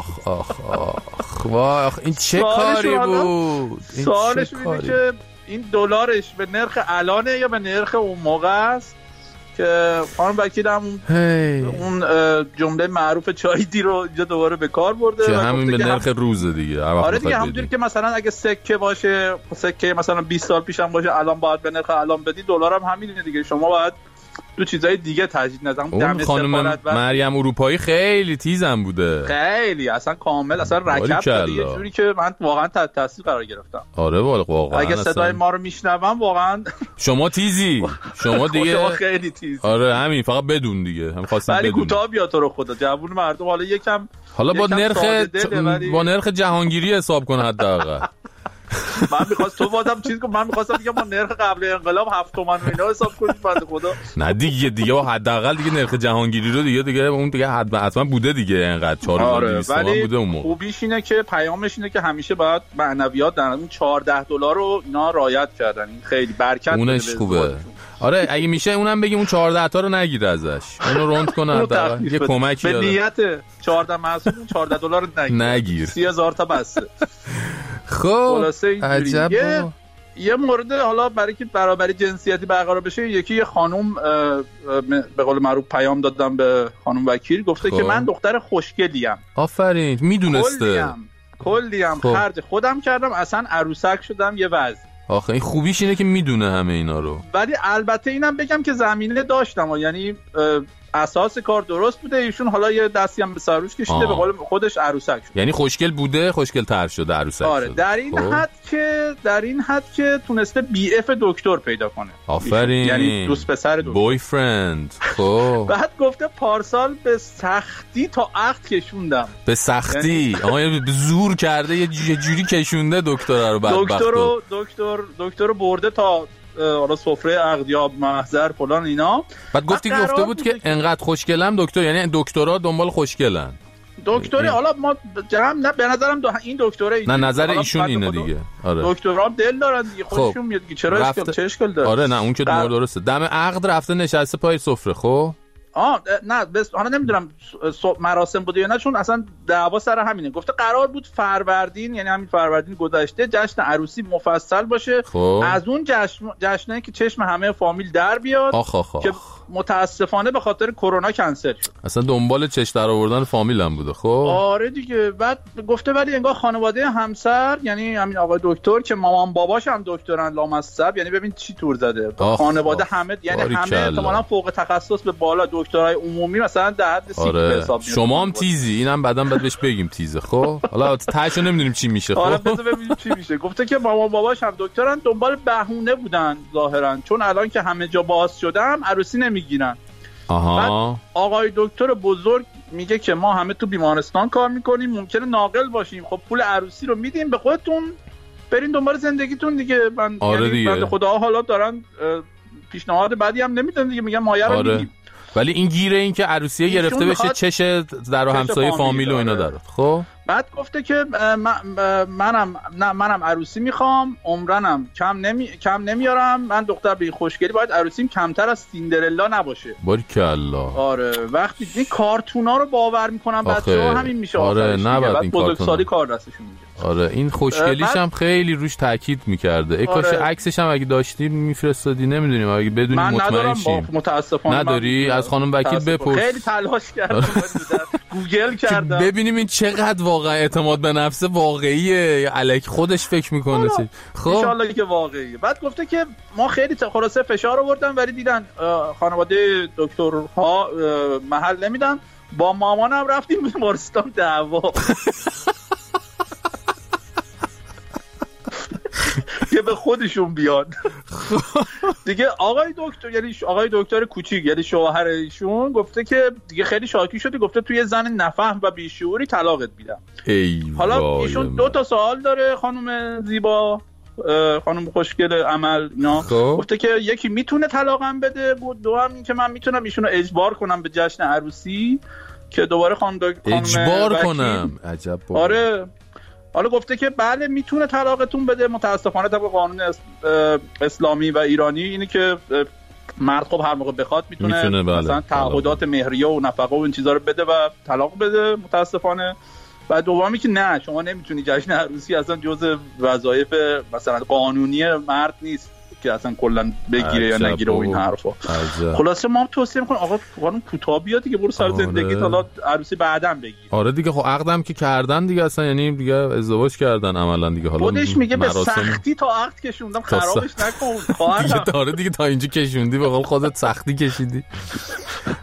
این چه کاری بود؟ سوالش اینه که این دلارش به نرخ الانه یا به نرخ اون موقع است که خانم وکیل هم اون جمله معروف چایدی رو اینجا دوباره به کار برده که همین به نرخ روزه دیگه. آره دیگه، همونجوری که مثلا اگه سکه باشه، سکه مثلا 20 سال پیش هم باشه، الان باید به نرخ الان بدی، دلار هم همینه دیگه. شما باید دو چیزای دیگه تجدید نظر. اون خانم مریم اروپایی خیلی تیزم بوده، خیلی اصلا کامل، اصلا رکب داره یه جوری که من واقعا تحت تاثیر قرار گرفتم. آره واقعا اگه صدای ما رو میشنوم واقعا شما تیزی، شما دیگه خیلی تیزی. آره همین، فقط بدون دیگه هم خواستم بدون. ولی کوتاه بیا تو رو خدا، جوون مردم حالا یکم با نرخ جهانگیری حساب کن حداقل. من می‌خواست تو بازم چیز کنم، من می‌خواستم بگم ما نرخ قبل انقلاب 7 تومن و اینا حساب کنیم بنده خدا. نه دیگه حداقل دیگه نرخ جهانگیری رو دیگه اون دیگه حتما بوده دیگه اینقدر 4200 تومن بوده اون موقع. خوبیش اینه که پیامش اینه که همیشه باید معنویات در اون $14 رو اینا رعایت کردن. این خیلی برکت میده. اونش خوبه. آره اگه میشه اونم بگیم اون 14 تا رو نگیر ازش، اونو روند کنه یه کمکی به نیت 14 محسوب $14 رو نگیر 30,000 تا بسته. خب عجب. یه مورد حالا برای که برابری جنسیتی برقرار بشه، یه خانم به قول معروف پیام دادم به خانم وکیل، گفته که من دختر خوشگلیم. آفرین، میدونسته کلیم خرج خودم کردم، اصلا عروسک شدم یه وضع. آخه این خوبیش اینه که میدونه همه اینا رو. ولی البته اینم بگم که زمینه داشتم، یعنی اساس کار درست بوده، ایشون حالا یه دستی هم به سروش کشیده، به قول خودش عروسک شد. یعنی خوشگل بوده، خوشگل تر شده، عروسک آره شده. در این حد که تونسته بی اف دکتر پیدا کنه. آفرین. یعنی دوست پسر دکتر، بوی فرند. خب بعد گفته پارسال به سختی تا عقد کشوندم. به سختی آقا به زور کرده، یه جوری کشونده دکتر رو. دکتر رو برده تا حالا سفره عقدیاب محضر فلان اینا. بعد گفته بود که انقدر خوشگلم دکتر، یعنی دکترها دنبال خوشگلن. دکتری حالا ما نه به نظرم این دکتره، نه نظر ایشون اینه دیگه. آره دکترها دل دارن دیگه، خودشون میاد دیگه. چرا اشکال داره؟ آره نه اون که درسته. دم عقد رفته نشسته پای سفره. خب نه بس حالا نمیدونم مراسم بوده یا نه، چون اصلا دعوا سر همینه. گفته قرار بود فروردین، یعنی همین فروردین گذشته، جشن عروسی مفصل باشه. از اون جشنه که چشم همه فامیل در بیاد، که متاسفانه به خاطر کرونا کنسل شد. اصلا دنبال چش در آوردن فامیل هم بوده. خب آره دیگه. بعد گفته ولی انگار خانواده همسر، یعنی همین آقای دکتر که مامان باباش هم دکترن لامصب، یعنی ببین چی تور زده خانواده همه، یعنی همه احتمالاً فوق تخصص به بالا، دکترای عمومی مثلا در حد 30 حساب میشه. شما هم تیزی، اینم بعداً بعد بهش بگیم تیزه. خب حالا تاشو نمیدونیم چی میشه. خب آره بذار ببینیم چی میشه. گفته که مامان باباش هم دکترن، دنبال بهونه بودن ظاهرا، چون الان که همه جا باز شدن عروسی نمیگیرن. بعد آقای دکتر بزرگ میگه که ما همه تو بیمارستان کار میکنیم، ممکنه ناقل باشیم، خب پول عروسی رو میدیم به خودتون، برین دنبال زندگیتون دیگه. آره دیگه. بنده خدا حالا دارن پیشنهاد بعدی هم نمیدن دیگه، میگن مایه رو میدیم. ولی این گیره این که عروسیه گرفته بشه چش در و همسایه فامیل و اینا داره. خب بعد گفته که منم عروسی میخوام، عمرنم کم نمیارم، من دختر به خوشگلی باید عروسیم کمتر از سیندرلا نباشه. باریکالله. آره وقتی این کارتونا رو باور میکنن بچه‌ها همین میشه. آره نباید این بزرگسالی کار دستشون میگه. آره این خوشگلیش هم خیلی روش تاکید میکرده. ای کاش عکسش هم اگه داشتی میفرستادی، نمیدونیم اگه بدونیم مطمئن شیم. متاسفانه نداری. از خانم وکیل بپرس. خیلی تلاش کردم گوگل کردم ببینیم این چقدر واقعا اعتماد به نفس واقعیه، الکی خودش فکر میکنه. خب ان شاءالله که واقعیه. بعد گفته که ما خیلی خلاصه فشار آوردن، ولی دیدن خانواده دکترها محل نمیدن، با مامانم رفتیم بیمارستان دعوا که به خودشون بیان دیگه. آقای دکتر، یعنی آقای دکتر کوچیک، یعنی شوهر ایشون، گفته که دیگه خیلی شاکی شدی، گفته توی زن نفهم و بیشعوری طلاقت میدم. حالا ایشون 2 تا سوال داره، خانم زیبا، خانم خوشگل عمل اینا. گفته که یکی میتونه طلاقم بده، دوم این که من میتونم ایشونو اجبار کنم به جشن عروسی که دوباره خانم اجبار کنم. عجب. آره حالا گفته که بله میتونه طلاقتون بده، متاسفانه طبق قانون اسلامی و ایرانی اینه که مرد خب هر موقع بخواد میتونه مثلا تعهدات مهریه و نفقه و این چیزا رو بده و طلاق بده متاسفانه. و دومی که نه، شما نمیتونی، جشن عروسی اصلا جزء وظایف مثلا قانونی مرد نیست که اصلا کلا بگیره یا نگیره و این حرفا. خلاصه ما هم توصیه می‌کنیم آقا قانون کوتاه بیاد دیگه، برو سر زندگیت، حالا عروسی بعداً بگیر. آره دیگه. خب عقدم که کردن دیگه، اصلا یعنی دیگه ازدواج کردن عملاً دیگه. حالا خودش میگه به سختی تا عقد کشوندم، خرابش نکن خواهرم. آره دیگه تا اینجا کشوندی، به قول خودت سختی کشیدی.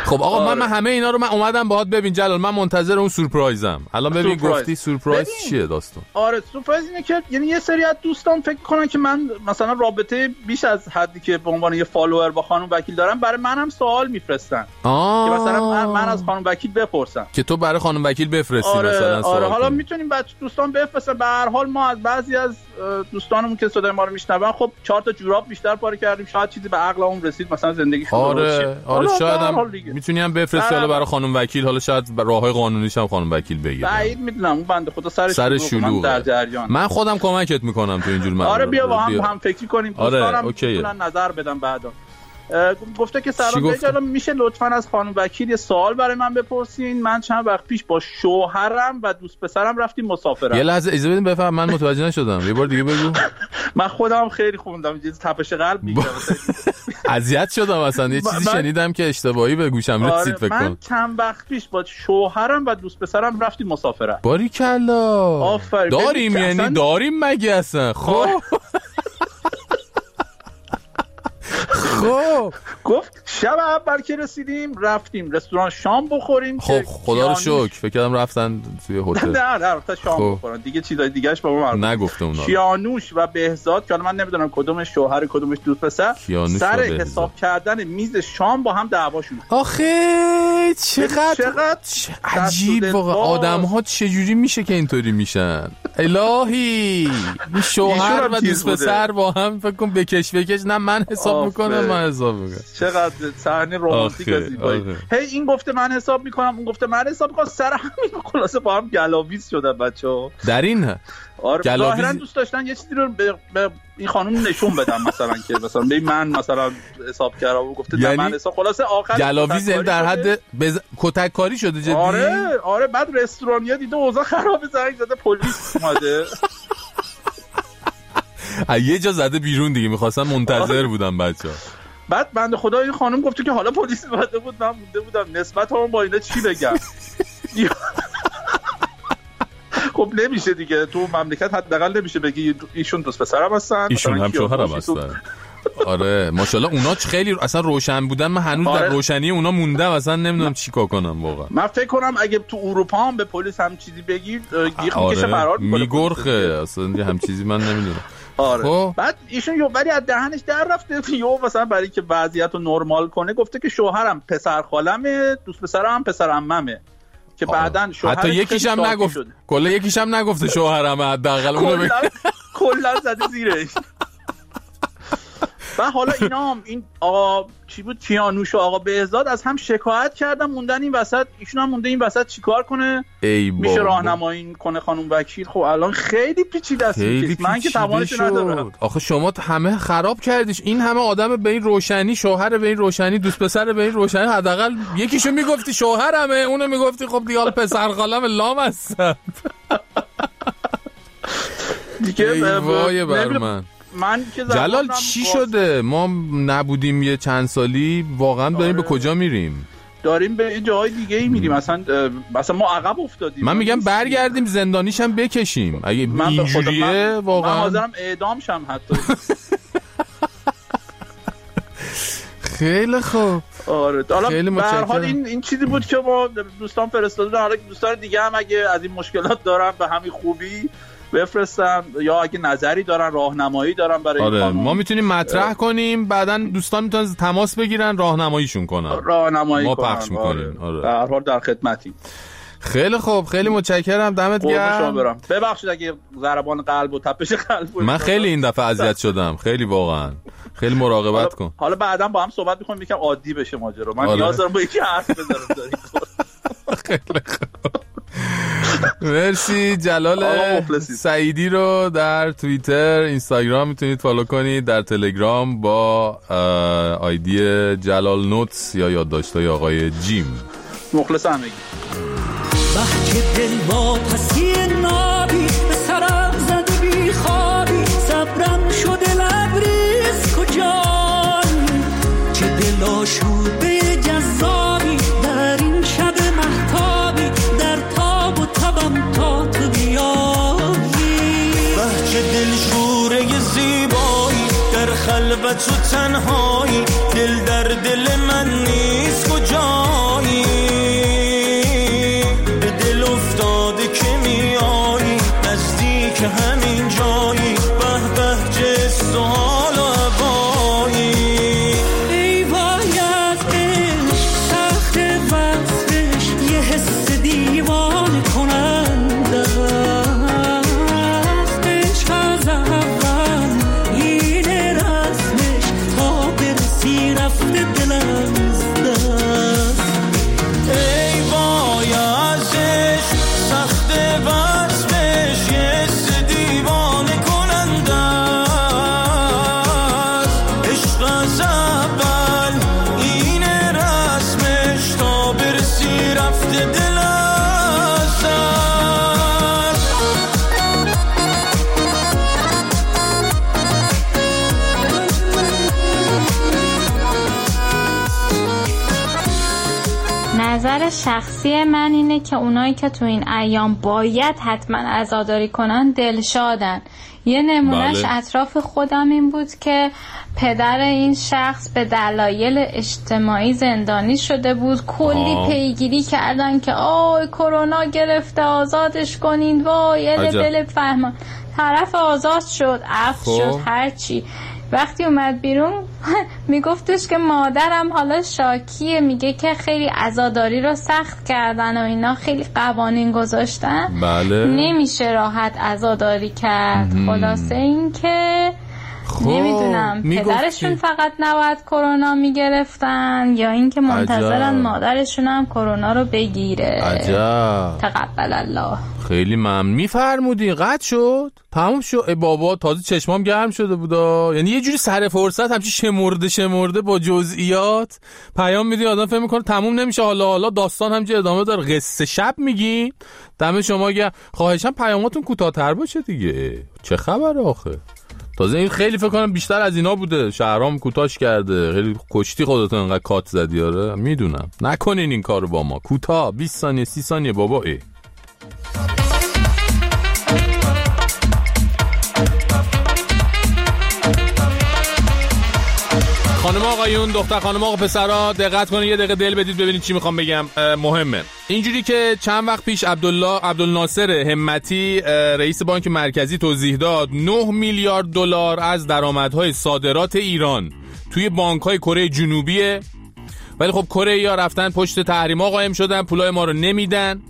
خب آقا من همه اینا رو من اومدم باهات. ببین جلال من منتظر اون سورپرایزم. الان ببین گفتی سورپرایز چیه داستان؟ آره سورپرایز اینه که یعنی یه سری از دوستان فکر کنن که من مثلا رابطه بیش از حدی که به عنوان یه فالوور با خانم وکیل دارم برای منم سوال میفرستن که مثلا من از خانم وکیل بپرسم که تو برای خانم وکیل بفرستی مثلا سوال. آره حالا میتونیم بچه دوستان بفرستن. به هر حال ما از بعضی از دوستانمون که صدای ما رو میشنون خب 4 تا جوراب بیشتر پاره کردیم، شاید چیزی به عقلمون رسید مثلا زندگی شد. آره شاید هم میتونی هم بفرستی حالا برای خانم وکیل، حالا شاید راههای قانونیش هم خانم وکیل بگیره. بعید میدونم اون بنده خدا سر شلوغ در جریان. من خودم کمکت میکنم تو اینجور آره بیا با هم فکر کنیم. دوستانم میتونن نظر بدن بعدا. گفته که سلام جلال میشه لطفاً از خانم وکیل یه سوال برای من بپرسین؟ من چند وقت پیش با شوهرم و دوست پسرم رفتیم مسافرت. یه لحظه اجازه بدین بفهم، من متوجه نشدم. یه بار دیگه بگو. من خودم خیلی خوندم یه تپش قلب میگیره. اذیت شدم اصلا یه چیزی شنیدم که اشتباهی به گوشم رسید فکر کنم. من چند وقت پیش با شوهرم و دوست پسرم رفتیم مسافرت. باریکلا. آفرین. داریم یعنی داریم مگه اصلا؟ خب خب گفت شب اول که رسیدیم رفتیم رستوران شام بخوریم. خب خدا رو شکر فکر کردم رفتن توی هتل. نه رفتن شام بخورن دیگه، چیزای دیگه‌اش با ما نگفته اونا. کیانوش و بهزاد که من نمیدونم کدومش شوهر کدومش دوست پسر، سر حساب کردن میز شام با هم دعواشون. آخه چقدر عجیب واقعا. آدم‌ها چجوری میشه که اینطوری میشن؟ الهی این شوهر و دوست پسر با هم فکر کنم بکش نه من حساب میکنم من حساب میکنم. چقدر صحنه رمانتیک و زیبایی. هی این گفته من حساب میکنم اون گفته من حساب میکنم، سر همین خلاصه با هم گلاویز شدن بچه‌ها. در این آره ظاهرا دوست داشتن یه چیزی رو به این خانم نشون بدم مثلا که مثلا به من مثلا حساب کردم و گفته یعنی من حساب. خلاصه آخر گلاویز در حد کتک کاری شده جدی. آره بعد رستورانیا دیده اوضاع خرابه، زنگ زده پلیس اومده. یه جا زده بیرون دیگه، می‌خواستم منتظر بودم بچه‌ها. بعد بنده خدا این خانم گفته که حالا پلیس اومده بود من مونده بودم نسبت هم با اینا چی بگم. خب نمیشه دیگه تو مملکت حداقل نمیشه بگی ایشون دوست پسرم هستن ایشون هم شوهرم هستن. آره ماشاءالله اونا خیلی اصلا روشن بودن. من هنوز در روشنی اونا موندم اصلا نمیدونم چیکار کنم واقعا. من فکر کنم اگه تو اروپا هم به پلیس هم چیزی بگی گیخ میکشه فرار میگرخه اصلا هم چیزی من نمیدونم. آره. بعد ایشون ولی از دهنش در رفته مثلا برای که وضعیت رو نرمال کنه گفته که شوهرم پسر خالمه، دوست پسرم هم پسر عممه که بعدن شوهر حتی یکیش هم نگفت کلا یکیش هم نگفته شوهرم حداقل اونو کلا زده زیرش. و حالا اینا هم این آقا چی بود کیانوش و آقا بهزاد از هم شکایت کردن موندن این وسط. ایشون هم مونده این وسط چیکار کنه؟ میشه راهنمایی کنه خانم وکیل؟ خب الان خیلی پیچیده است. من که توانش ندارم. آخه شما همه خراب کردیش. این همه آدم به این روشنی، شوهر به این روشنی، دوست پسر به این روشنی، حداقل یکیشو میگفتی شوهرمه اونو میگفتی خب دیگه حالا پسر خالم لام هستم. دیگه وای بر من جلال چی شده؟ ما نبودیم یه چند سالی واقعا داریم به کجا میریم؟ داریم به جای دیگه ای میریم. مثلا ما عقب افتادیم. من میگم برگردیم زندانیش هم بکشیم اگه اینجوریه واقعا. من حاضرم اعدام شم حتی. خیلی خوب. آره حالا به هر حال این چیزی بود که ما دوستان فرستادن. حالا دوستان دیگه هم اگه از این مشکلات دارن به همین خوبی بفرستن یا اگه نظری دارن راهنمایی دارن برای آره ما میتونیم مطرح کنیم، بعدن دوستان میتونن تماس بگیرن راهنماییشون کنن، راهنمایی ما پخش میکنیم. آره. در هر حال در خدمتیم. خیلی خوب خیلی متشکرم، دمت گرم. ببخشید اگه ضربان قلب و تپش قلب من خیلی این دفعه اذیت شدم، خیلی واقعا خیلی مراقبت کن. حالا بعدا با هم صحبت می‌کنیم یکم عادی بشه ماجرا. من نیاز دارم با یکی حرف بزنم داریم. خیلی خوب. مرسی. جلال سعیدی رو در توییتر، اینستاگرام میتونید فالو کنید، در تلگرام با آیدی جلال نوتس یا یادداشت‌های آقای جیم. مخلص همگی. بحک دل با پسی نابی به سرم زده بی خوابی، صبرم شده لبریز کجان، چه دل آشوده جذابی در این شب مهتابی، در تاب و تبم تا تو بیایی. بحک دل شوره زیبایی در خلوت و تنهایی، دل در دل من نیست کجان، شخصی من اینه که اونایی که تو این ایام باید حتما عزاداری کنن دلشادن. یه نمونهش اطراف خودم این بود که پدر این شخص به دلایل اجتماعی زندانی شده بود. کلی پیگیری کردن که آی کرونا گرفته آزادش کنین، وای دل فهمان. طرف آزاد شد، عفو شد، هرچی. وقتی اومد بیرون میگفتش که مادرم حالا شاکیه، میگه که خیلی عزاداری رو سخت کردن و اینا، خیلی قوانین گذاشتن. نمیشه راحت عزاداری کرد. خلاصه این که نمیدونم پدرشون فقط نباید کرونا میگرفتن یا اینکه منتظرن مادرشون هم کرونا رو بگیره. عجب. تقبل الله. خیلی ممنون. میفرمودی قطع شد تموم شد. ای بابا تازه چشمام گرم شده بودا. یعنی یه جوری سر فرصت همچی شمرده با جزئیات پیام میدی آدم فهم میکنه تموم نمیشه. حالا داستان همچی ادامه داره. قصه شب میگی. دم شما گرم. خواهشم پیاماتون کوتاه‌تر باشه دیگه. چه خبره آخه؟ تازه این خیلی فکر کنم بیشتر از اینا بوده. شهرام کوتاش کرده. خیلی کشتی خودتون انقدر کات زدی. آره میدونم. نکنین این کارو با ما. کوتاه 20 ثانیه 30 ثانیه بابا. خانم آقایون، دختر خانم آقا پسرا دقت کنید، یه دقیقه دل بدید ببینید چی میخوام بگم. مهمه. اینجوری که چند وقت پیش عبدالناصر همتی رئیس بانک مرکزی توضیح داد 9 میلیارد دلار از درآمدهای صادرات ایران توی بانک‌های کره جنوبیه. ولی خب کره‌ای‌ها رفتن پشت تحریم‌ها قائم شدن، پولای ما رو نمیدن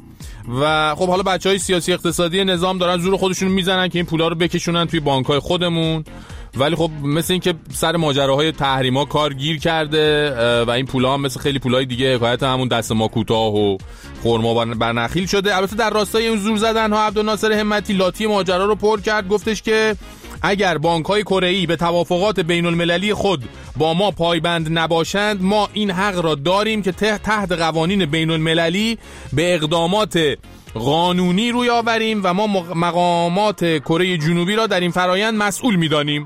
و خب حالا بچهای سیاسی اقتصادی نظام دارن زور خودشون میزنن که این پولا رو بکشونن توی بانک‌های خودمون. ولی خب مثل این که سر ماجراهای تحریما کار گیر کرده و این پولا هم مثل خیلی پولای دیگه حکایت همون دست ما کوتاه و خرما برنخیل شده. البته در راستای اون زور زدن ها عبدالناصر همتی لاتی ماجرا رو پر کرد. گفتش که اگر بانک‌های کره‌ای به توافقات بین‌المللی خود با ما پایبند نباشند، ما این حق را داریم که تحت قوانین بین‌المللی به اقدامات قانونی روی آوریم و ما مقامات کره جنوبی را در این فرایند مسئول می‌دانیم.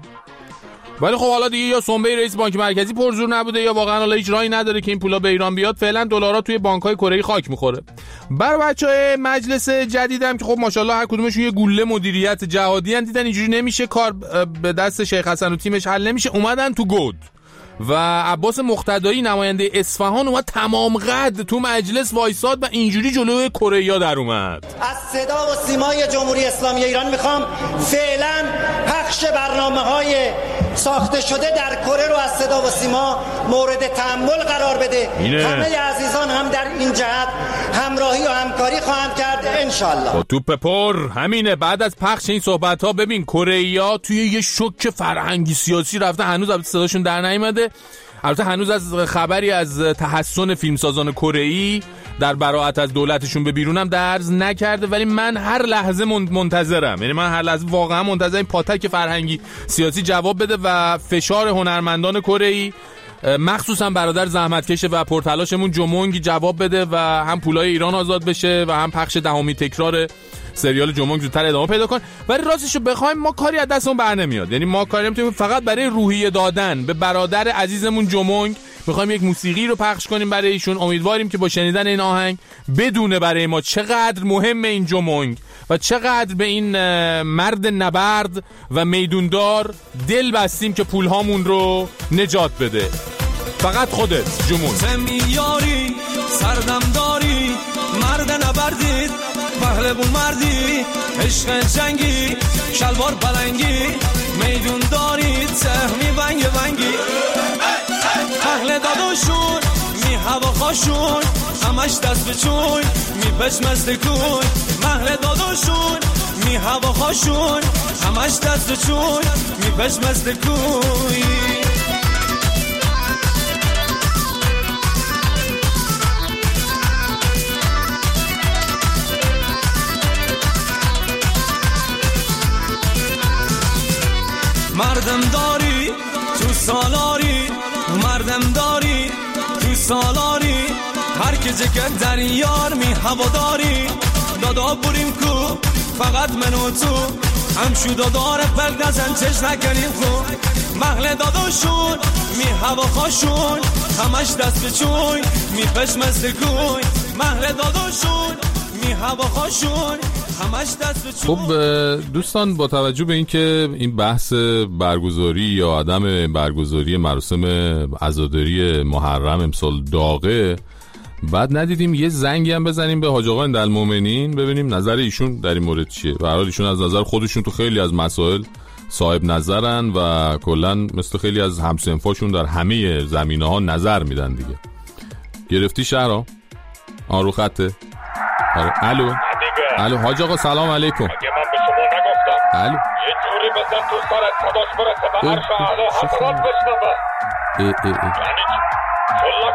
ولی خب حالا دیگه یا سنبه رئیس بانک مرکزی پرزور نبوده یا واقعا حالا هیچ راهی نداره که این پولا به ایران بیاد. فعلا دلارا توی بانک‌های کره‌ای خاک می‌خوره. برای بچه‌های مجلس جدیدم که خب ماشاءالله هر کدومشون یه گوله مدیریت جهادی ان، دیدن اینجوری نمیشه، کار به دست شیخ حسن و تیمش حل نمیشه، اومدن تو گود و عباس مقتدایی نماینده اصفهان اومد تمام قد تو مجلس وایساد و اینجوری جلوی کره‌ای‌ها در اومد. از صدا و سیمای جمهوری اسلامی ایران میخوام فعلا پخش برنامه‌های ساخته شده در کره رو از صدا و سیما مورد تأمل قرار بده. همه عزیزان هم در این جهت همراهی و همکاری خواهند کرد انشالله. با توپ پر همینه. بعد از پخش این صحبت‌ها ببین کره‌ای‌ها توی یه شوک فرهنگی سیاسی رفته. هنوز البته صداشون در نیامده. البته هنوز از خبری از تحسن فیلمسازان کره‌ای در براءت از دولتشون به بیرونم درز نکرده، ولی من هر لحظه منتظرم. یعنی من هر لحظه واقعا منتظرم این پاتک فرهنگی سیاسی جواب بده و فشار هنرمندان کره‌ای مخصوصا برادر زحمتکش و پرتلاشمون جمونگ جواب بده و هم پولای ایران آزاد بشه و هم پخش دهمی تکرار سریال جمونگ زودتر ادامه پیدا کن. ولی راستشو بخوایم ما کاری از دستمون بر نمیاد. یعنی ما کاری نمیتونیم، فقط برای روحیه دادن به برادر عزیزمون جمونگ میخوایم یک موسیقی رو پخش کنیم برای ایشون. امیدواریم که با شنیدن این آهنگ بدونه برای ما چقدر مهمه این جمونگ و چقدر به این مرد نبرد و میدوندار دل بستیم که پولهامون رو نجات بده. فقط خودت جمون سمیاری سردم داری مرد نبردید پهلوون مردی عشق جنگی شلوار بلنگی میدون دارید سهمی ونگی اهل داداشون می هوا خاشون همش دست بچون می بشمزده کن محل داداشون می هوا خاشون همش دست بچون می بشمزده کن. مردم داری تو سالاری مردم داری تو سالاری هر که جگت در یار می هوا داری دادا بریم کو فقط من و تو همشو داداره پرد نزن چش نکنیم خون محل داداشون می هوا خاشون همش دست بچون می پشمزده کن مهر داداشون می هواهاشون همش دست به خب دوستان، با توجه به اینکه این بحث برگزاری یا عدم برگزاری مراسم عزاداری محرم امسال داغه، بعد ندیدیم یه زنگی هم بزنیم به حاج آقا اندالمومنین ببینیم نظر ایشون در این مورد چیه. به هر حال ایشون از نظر خودشون تو خیلی از مسائل صاحب نظرن و کلا مثل خیلی از همسنفاشون در همه زمینه‌ها نظر میدن دیگه. گرفتی شهرها؟ رو خطه. الو حاج آقا سلام علیکم. اگه من به شما نگفتم الو یه جوری بزن تو سرت صداش برسه به عرش اعلی حضرت بشنوه. یعنی شلا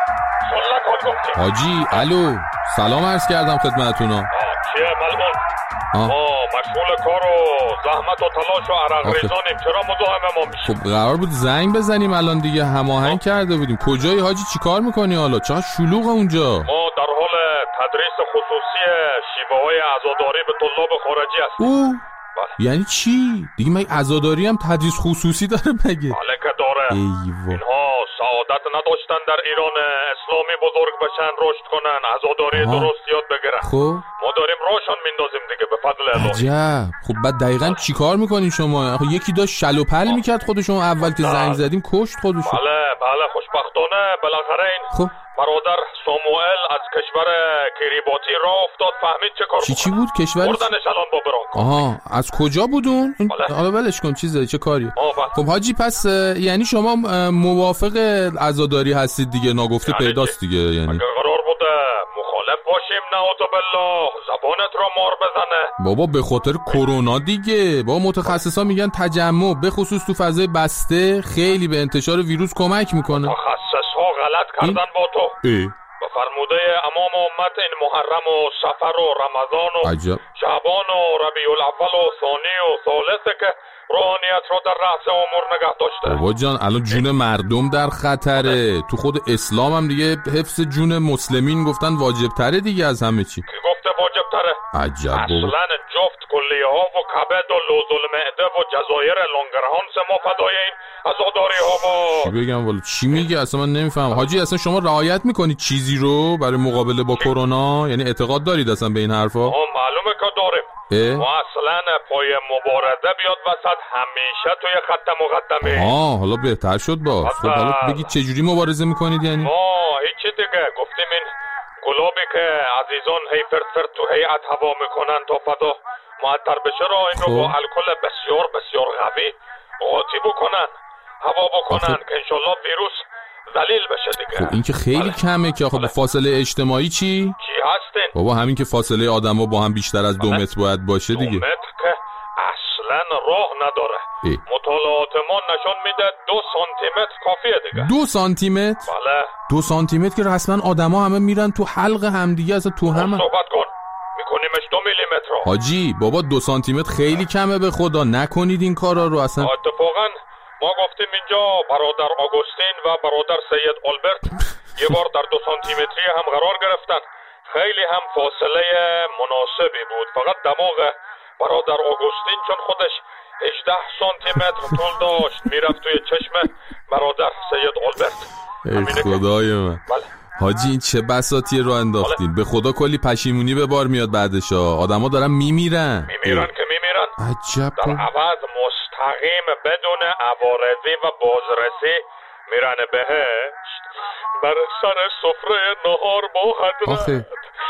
کن گفتی حاجی. الو سلام عرض کردم خدمتتون. چیه ملمون؟ ما مشغول کار و زحمت و تلاش و عرق ریزانیم، چرا مزاحم ما میشی؟ خب قرار بود زنگ بزنیم الان دیگه، هماهنگ کرده بودیم. کجایی حاجی؟ چی کار میکنی حالا؟ چقدر شلوغه اونجا؟ ما در حال تدریس خصوصی شیوه های عزاداری به طلاب خارجی هستیم. یعنی چی؟ دیگه من عزاداری هم تدریس خصوصی داره مگه؟ بله که داره. اینها سعادت نداشتن در ایران اسلامی بزرگ بشن، رشد کنن، عزاداری درست یاد بگیرن. خب ما داریم روشن میندازیم دیگه به فضل الله. عجب. خب بعد دقیقاً چی کار میکنین شما؟ یکی داشت شل و پل میکرد خودشون اول که زنگ زدیم کشت خودشون. بله خوشبختانه بالاخره این خب برادر ساموئل از کشور کریباتی راه افتاد، فهمید چه کار چی بود کشور؟ بردنش الان با برانکو. از کجا بودون؟ حالا ولش کن، چیزه چه کاریه؟ خب حاجی پس یعنی شما موافق عزاداری هستید دیگه، ناگفته پیداست دیگه. یعنی اگر قرار بوده مخالف باشیم نعوذ بالله زبانت را مار بزنه. بابا به خاطر کرونا دیگه. بابا متخصصا میگن تجمع به خصوص تو فضای بسته خیلی به انتشار ویروس کمک میکنه. متخصصا غلط کردن با تو. به فرموده امام امت این محرم و سفر و رمضان و شعبان و ربیع الاول و ثانی و ثالثه که روحانیت رو در رأس امور نگه داشته. بابا جان الان جون مردم در خطره. تو خود اسلام هم دیگه حفظ جون مسلمین گفتن واجب تره دیگه از همه چی. کی گفته واجب تره؟ عجب. اصلا جفت کلیه ها و کبد و لوز المعده و جزایر لانگرهانس ما فدای این عزاداری ها با. چی بگم والا؟ چی میگی اصلا من نمیفهم. حاجی اصلا شما رعایت میکنید چیزی رو برای مقابله با کرونا؟ یعنی اعتقاد دارید اصلا به این حرفا؟ معلومه که داریم. ما اصلا پای مبارزه بیاد وسط همیشه توی خط مقدمه. حالا بهتر شد باز. خب حالا بگید چه جوری مبارزه میکنید؟ یعنی ما هیچی دیگه گفتیم این گلابی که عزیزان هی فرد تو هیئت هوا میکنن تا فضا معطر بشه را این رو با الکل بسیار بسیار قوی قاطی بکنن، هوا بکنن که انشالله ویروس ذلیل بشه دیگه. خب این که خیلی کمه که. خب فاصله اجتماعی چی هستین؟ بابا همین که فاصله آدما با هم بیشتر از 2 متر باید باشه دیگه. 2 متر که اصلا راه نداره. مطالعات ما نشون میده 2 سانتی متر کافیه دیگه. 2 سانتی متر؟ بله 2 سانتی متر که رسما آدما همه میرن تو حلق هم دیگه، اصلا تو هم صحبت کن میکنیمش 2 میلی متر. حاجی بابا 2 سانتی متر خیلی کمه، به خدا نکنید این کارا رو اصلا. اتفاقا ما گفتیم اینجا برادر آگوستین و برادر سید آلبرت یه بار در 2 سانتی متری هم قرار گرفتن، خیلی هم فاصله مناسبی بود. فقط دماغ برادر آگوستین چون خودش 18 سانتی متر طول داشت میرفت توی چشم برادر سید آلبرت. ای خدای من. حاجی این چه بساطی رو انداختین. به خدا کلی پشیمونی به بار میاد بعدش. آدما دارن میمیرن که میمیرن. عجب. در عوض مستقیم بدون عوارضی و بازرسی میرن بهشت بر سر سفره نهار با حضرت.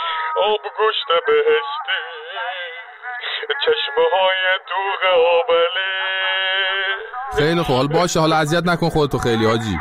آب گوشت بهشتی، چشمه های دوغ آبلی. خیلی خوب، حالا باشه، حالا اذیت نکن خودتو خیلی حاجی.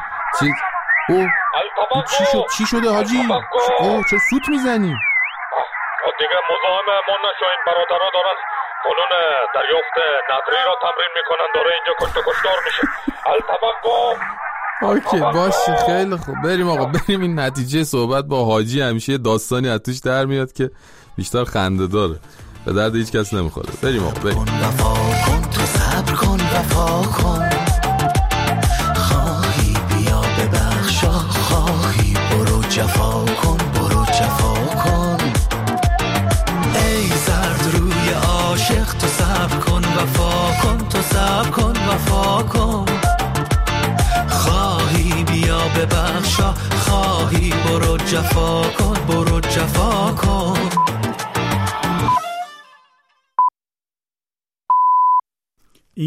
چی شده حاجی؟ چرا سوت میزنی؟ دیگه مزاحم ما نشوین، برادرها دارن قانون دریافت نظری را تمرین میکنن، داره اینجا کشتار میشه. التوقف. اوکی باشه خیلی خوب، بریم آقا، بریم. این نتیجه صحبت با حاجی همیشه داستانی از توش در میاد که بیشتر خنده داره، به درد هیچ کس نمیخوره. بریم آقا بریم. وفا کن تو صبر کن، وفا کن، خواهی بیا ببخشا، خواهی برو جفا کن، برو جفا کن. ای زرد روی عاشق تو صبر کن، وفا کن، تو صبر کن، وفا کن، خواهی بیا ببخشا، خواهی برو جفا کن، برو جفا جفا